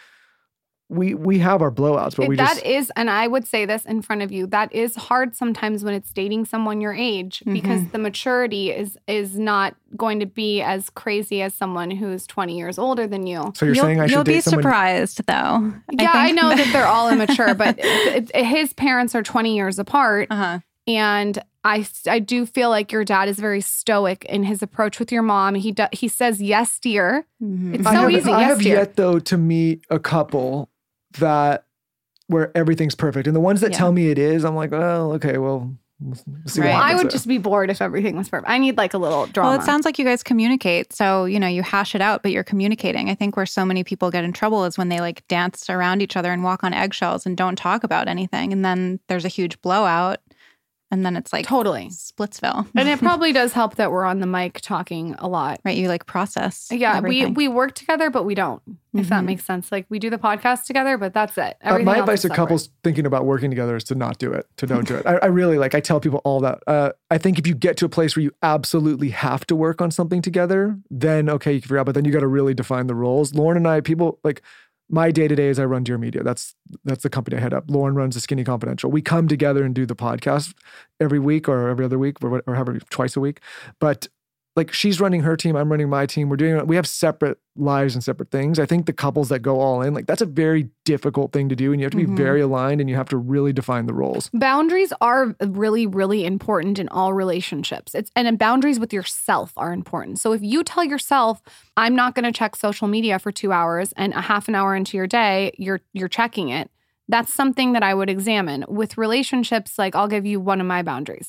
we we have our blowouts, but we that just... That is, and I would say this in front of you, that is hard sometimes when it's dating someone your age, mm-hmm. because the maturity is is not going to be as crazy as someone who's twenty years older than you. So you're you'll, saying I should You'll date be someone... surprised, though. Yeah, I, I know that they're all immature, but it, it, his parents are twenty years apart. Uh-huh. And I, I do feel like your dad is very stoic in his approach with your mom. He do, he says, yes, dear. Mm-hmm. It's so I have, easy. I yes, have dear. yet, though, to meet a couple that where everything's perfect. And the ones that yeah. tell me it is, I'm like, well, okay, well, we'll see right. what happens I would there. just be bored if everything was perfect. I need like a little drama. Well, it sounds like you guys communicate. So, you know, you hash it out, but you're communicating. I think where so many people get in trouble is when they like dance around each other and walk on eggshells and don't talk about anything. And then there's a huge blowout. And then it's like totally Splitsville. And it probably does help that we're on the mic talking a lot. Right. You like process. Yeah. everything. We we work together, but we don't, mm-hmm. if that makes sense. Like we do the podcast together, but that's it. Uh, my advice to couples thinking about working together is to not do it, to don't do it. I, I really like, I tell people all that. Uh, I think if you get to a place where you absolutely have to work on something together, then okay, you can figure out, but then you got to really define the roles. Lauren and I, people like, my day-to-day is I run Dear Media. That's that's the company I head up. Lauren runs the Skinny Confidential. We come together and do the podcast every week or every other week or, or however, twice a week. But like she's running her team, I'm running my team. We're doing, we have separate lives and separate things. I think the couples that go all in, like that's a very difficult thing to do. And you have to be mm-hmm. very aligned and you have to really define the roles. Boundaries are really, really important in all relationships. It's and boundaries with yourself are important. So if you tell yourself, I'm not going to check social media for two hours and a half an hour into your day, you're you're checking it. That's something that I would examine. With relationships, like I'll give you one of my boundaries.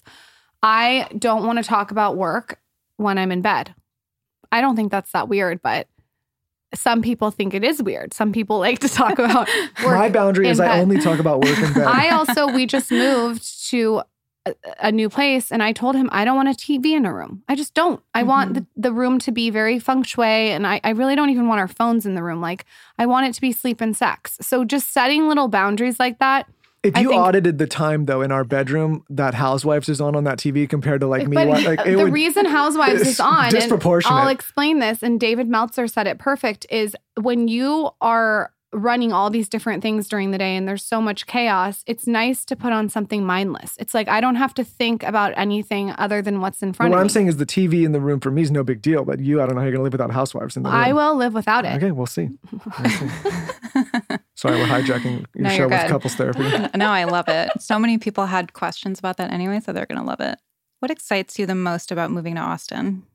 I don't want to talk about work when I'm in bed. I don't think that's that weird, but some people think it is weird. Some people like to talk about work. My boundary is bed. I only talk about work in bed. I also, we just moved to a, a new place. And I told him, I don't want a T V in a room. I just don't. I mm-hmm. want the, the room to be very feng shui. And I, I really don't even want our phones in the room. Like, I want it to be sleep and sex. So just setting little boundaries like that. If you I think, audited the time, though, in our bedroom that Housewives is on on that T V compared to like me, but like it the would, reason Housewives is on, disproportionate. And I'll explain this, and David Meltzer said it perfect, is when you are running all these different things during the day and there's so much chaos, it's nice to put on something mindless. It's like I don't have to think about anything other than what's in front what of me. What I'm saying is the T V in the room for me is no big deal, but you, I don't know how you're going to live without Housewives in the room. I will live without it. Okay, we'll see. We'll see. Sorry, we're hijacking your no, show with good. couples therapy. No, I love it. So many people had questions about that anyway, so they're going to love it. What excites you the most about moving to Austin?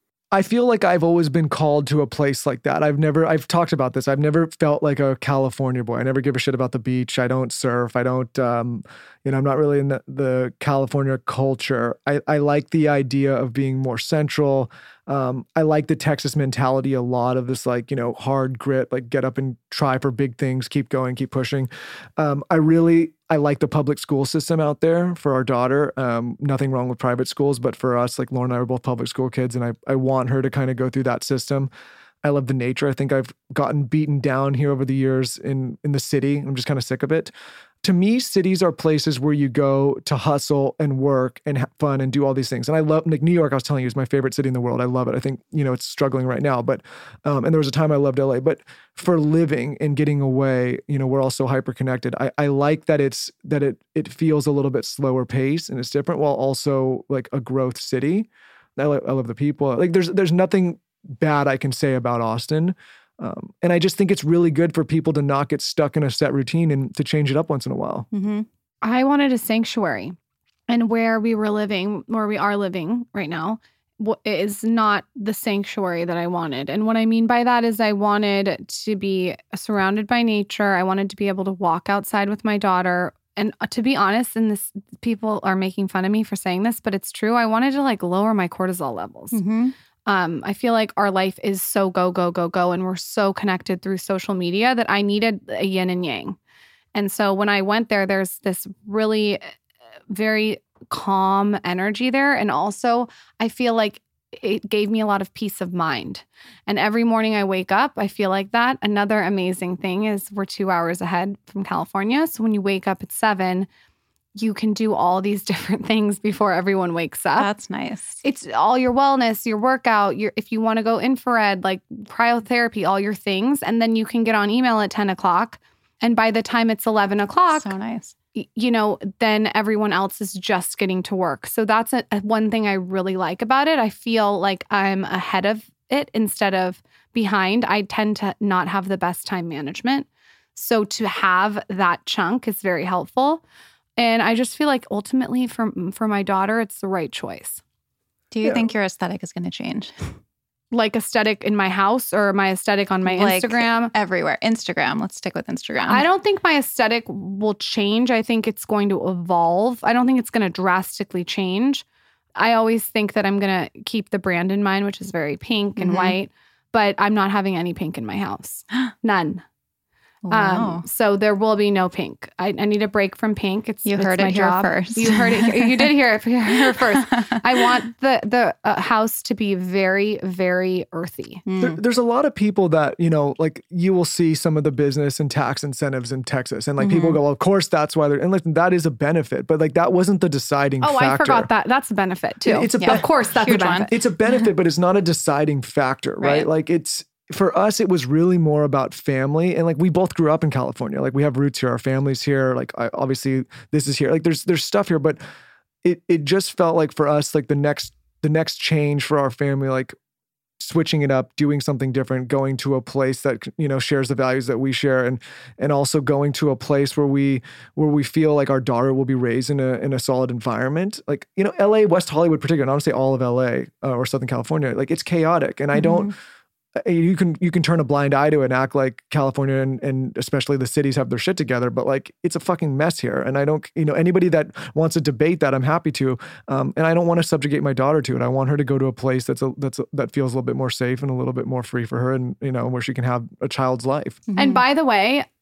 I feel like I've always been called to a place like that. I've never, I've talked about this. I've never felt like a California boy. I never give a shit about the beach. I don't surf. I don't, um, you know, I'm not really in the, the California culture. I, I like the idea of being more central. Um, I like the Texas mentality a lot of this, like, you know, hard grit, like get up and try for big things, keep going, keep pushing. Um, I really, I like the public school system out there for our daughter. Um, nothing wrong with private schools, but for us, like Lauren and I were both public school kids, and I, I want her to kind of go through that system. I love the nature. I think I've gotten beaten down here over the years in, in the city. I'm just kind of sick of it. To me, cities are places where you go to hustle and work and have fun and do all these things. And I love, like New York, I was telling you, is my favorite city in the world. I love it. I think, you know, it's struggling right now, but, um, and there was a time I loved L A, but for living and getting away, you know, we're all so hyper connected. I, I like that it's, that it, it feels a little bit slower pace and it's different while also like a growth city. I, lo- I love the people. Like there's, there's nothing bad I can say about Austin. Um, and I just think it's really good for people to not get stuck in a set routine and to change it up once in a while. Mm-hmm. I wanted a sanctuary, and where we were living, where we are living right now, is not the sanctuary that I wanted. And what I mean by that is I wanted to be surrounded by nature. I wanted to be able to walk outside with my daughter. And to be honest, and this, people are making fun of me for saying this, but it's true. I wanted to like lower my cortisol levels. Mm-hmm. Um, I feel like our life is so go, go, go, go, and we're so connected through social media that I needed a yin and yang. And so when I went there, there's this really very calm energy there. And also, I feel like it gave me a lot of peace of mind. And every morning I wake up, I feel like that. Another amazing thing is we're two hours ahead from California. So when you wake up at seven, you can do all these different things before everyone wakes up. That's nice. It's all your wellness, your workout, your if you want to go infrared, like cryotherapy, all your things. And then you can get on email at ten o'clock. And by the time it's eleven o'clock, so nice. y- you know, then everyone else is just getting to work. So that's a, a one thing I really like about it. I feel like I'm ahead of it instead of behind. I tend to not have the best time management. So to have that chunk is very helpful. And I just feel like ultimately for, for my daughter, it's the right choice. Do you Yeah. think your aesthetic is going to change? Like aesthetic in my house or my aesthetic on my Like Instagram? Everywhere. Instagram. Let's stick with Instagram. I don't think my aesthetic will change. I think it's going to evolve. I don't think it's going to drastically change. I always think that I'm going to keep the brand in mind, which is very pink and Mhm. white, but I'm not having any pink in my house. None. Wow. Um, so there will be no pink. I, I need a break from pink. It's You it's heard my it here job. first. You heard it. Here. You did hear it here first. I want the the uh, house to be very, very earthy. Mm. There, there's a lot of people that, you know, like you will see some of the business and tax incentives in Texas. And like Mm-hmm. people go, well, of course, that's why they're, and listen, that is a benefit, but like that wasn't the deciding Oh, factor. I forgot that. That's a benefit too. It's a Yeah. be- Of course, that's Huge a one. benefit. It's a benefit, but it's not a deciding factor, right? Right. Like it's, for us, it was really more about family. And like we both grew up in California. Like we have roots here, our family's here. Like I, obviously this is here. Like there's there's stuff here, but it it just felt like for us, like the next the next change for our family, like switching it up, doing something different, going to a place that, you know, shares the values that we share, and and also going to a place where we where we feel like our daughter will be raised in a in a solid environment. Like, you know, L A, West Hollywood particularly, and honestly all of L A uh, or Southern California, like it's chaotic. And I don't you can you can turn a blind eye to it and act like California and, and especially the cities have their shit together, but like it's a fucking mess here. And I don't, you know, anybody that wants to debate that, I'm happy to. Um, and I don't want to subjugate my daughter to it. I want her to go to a place that's a, that's a, that feels a little bit more safe and a little bit more free for her, and you know, where she can have a child's life. And by the way,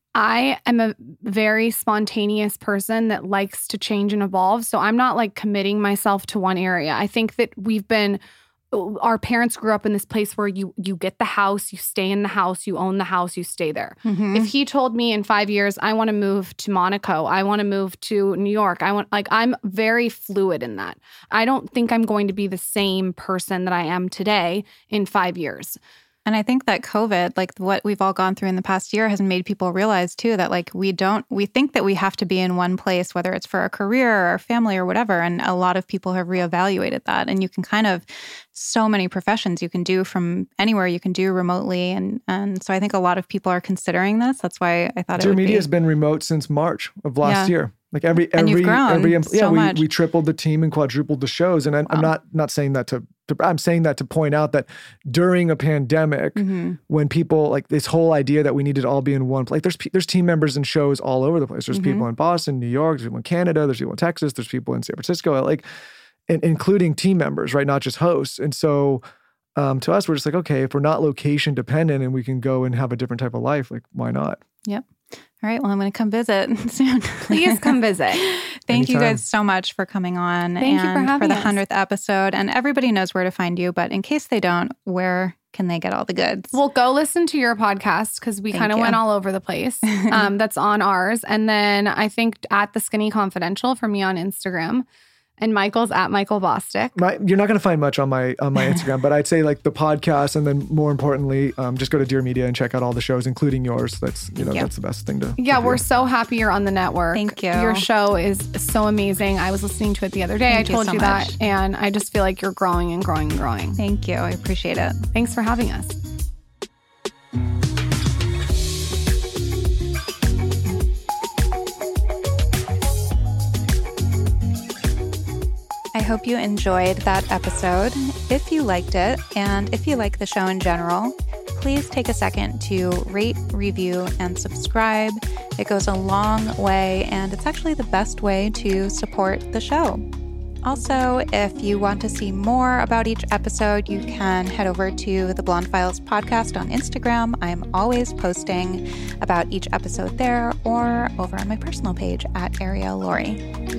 I am a very spontaneous person that likes to change and evolve. So I'm not like committing myself to one area. I think that we've been, our parents grew up in this place where you you get the house, you stay in the house, you own the house, you stay there. Mm-hmm. If he told me in five years, I want to move to Monaco, I want to move to New York, I want, like, I'm very fluid in that. I don't think I'm going to be the same person that I am today in five years. And I think that COVID, like what we've all gone through in the past year, has made people realize too that like we don't, we think that we have to be in one place, whether it's for a career or a family or whatever. And a lot of people have reevaluated that. And you can kind of, so many professions you can do from anywhere, you can do remotely. And and so I think a lot of people are considering this. That's why I thought Dear it would Media be. has been remote since March of last Yeah. year. Like every And every you've grown every yeah, so we, much. we tripled the team and quadrupled the shows. And I, I'm not not saying that to, to I'm saying that to point out that during a pandemic, Mm-hmm. when people like this whole idea that we needed to all be in one place, there's pe- there's team members and shows all over the place. There's Mm-hmm. people in Boston, New York, there's people in Canada, there's people in Texas, there's people in San Francisco, like, and, including team members, right? Not just hosts. And so um, to us, we're just like, okay, if we're not location dependent and we can go and have a different type of life, like why not? Yep. All right. Well, I'm going to come visit soon. Please come visit. Thank you Anytime. guys so much for coming on. Thank you for and having the us. hundredth episode. And everybody knows where to find you, but in case they don't, where can they get all the goods? Well, go listen to your podcast because we Thank kind of you. went all over the place. Um, that's on ours. And then I think at The Skinny Confidential for me on Instagram. And Michael's at Michael Bostic. My, you're not going to find much on my on my Instagram, but I'd say like the podcast, and then more importantly, um, just go to Dear Media and check out all the shows, including yours. That's you know you. that's the best thing to. Yeah, to do. we're so happy you're on the network. Thank you. Your show is so amazing. I was listening to it the other day. Thank I you told so you, that. much. And I just feel like you're growing and growing and growing. Thank you. I appreciate it. Thanks for having us. I hope you enjoyed that episode. If you liked it, and if you like the show in general, please take a second to rate, review, and subscribe. It goes a long way, and it's actually the best way to support the show. Also, if you want to see more about each episode, you can head over to the Blonde Files podcast on Instagram. I'm always posting about each episode there, or over on my personal page at Ariel Laurie.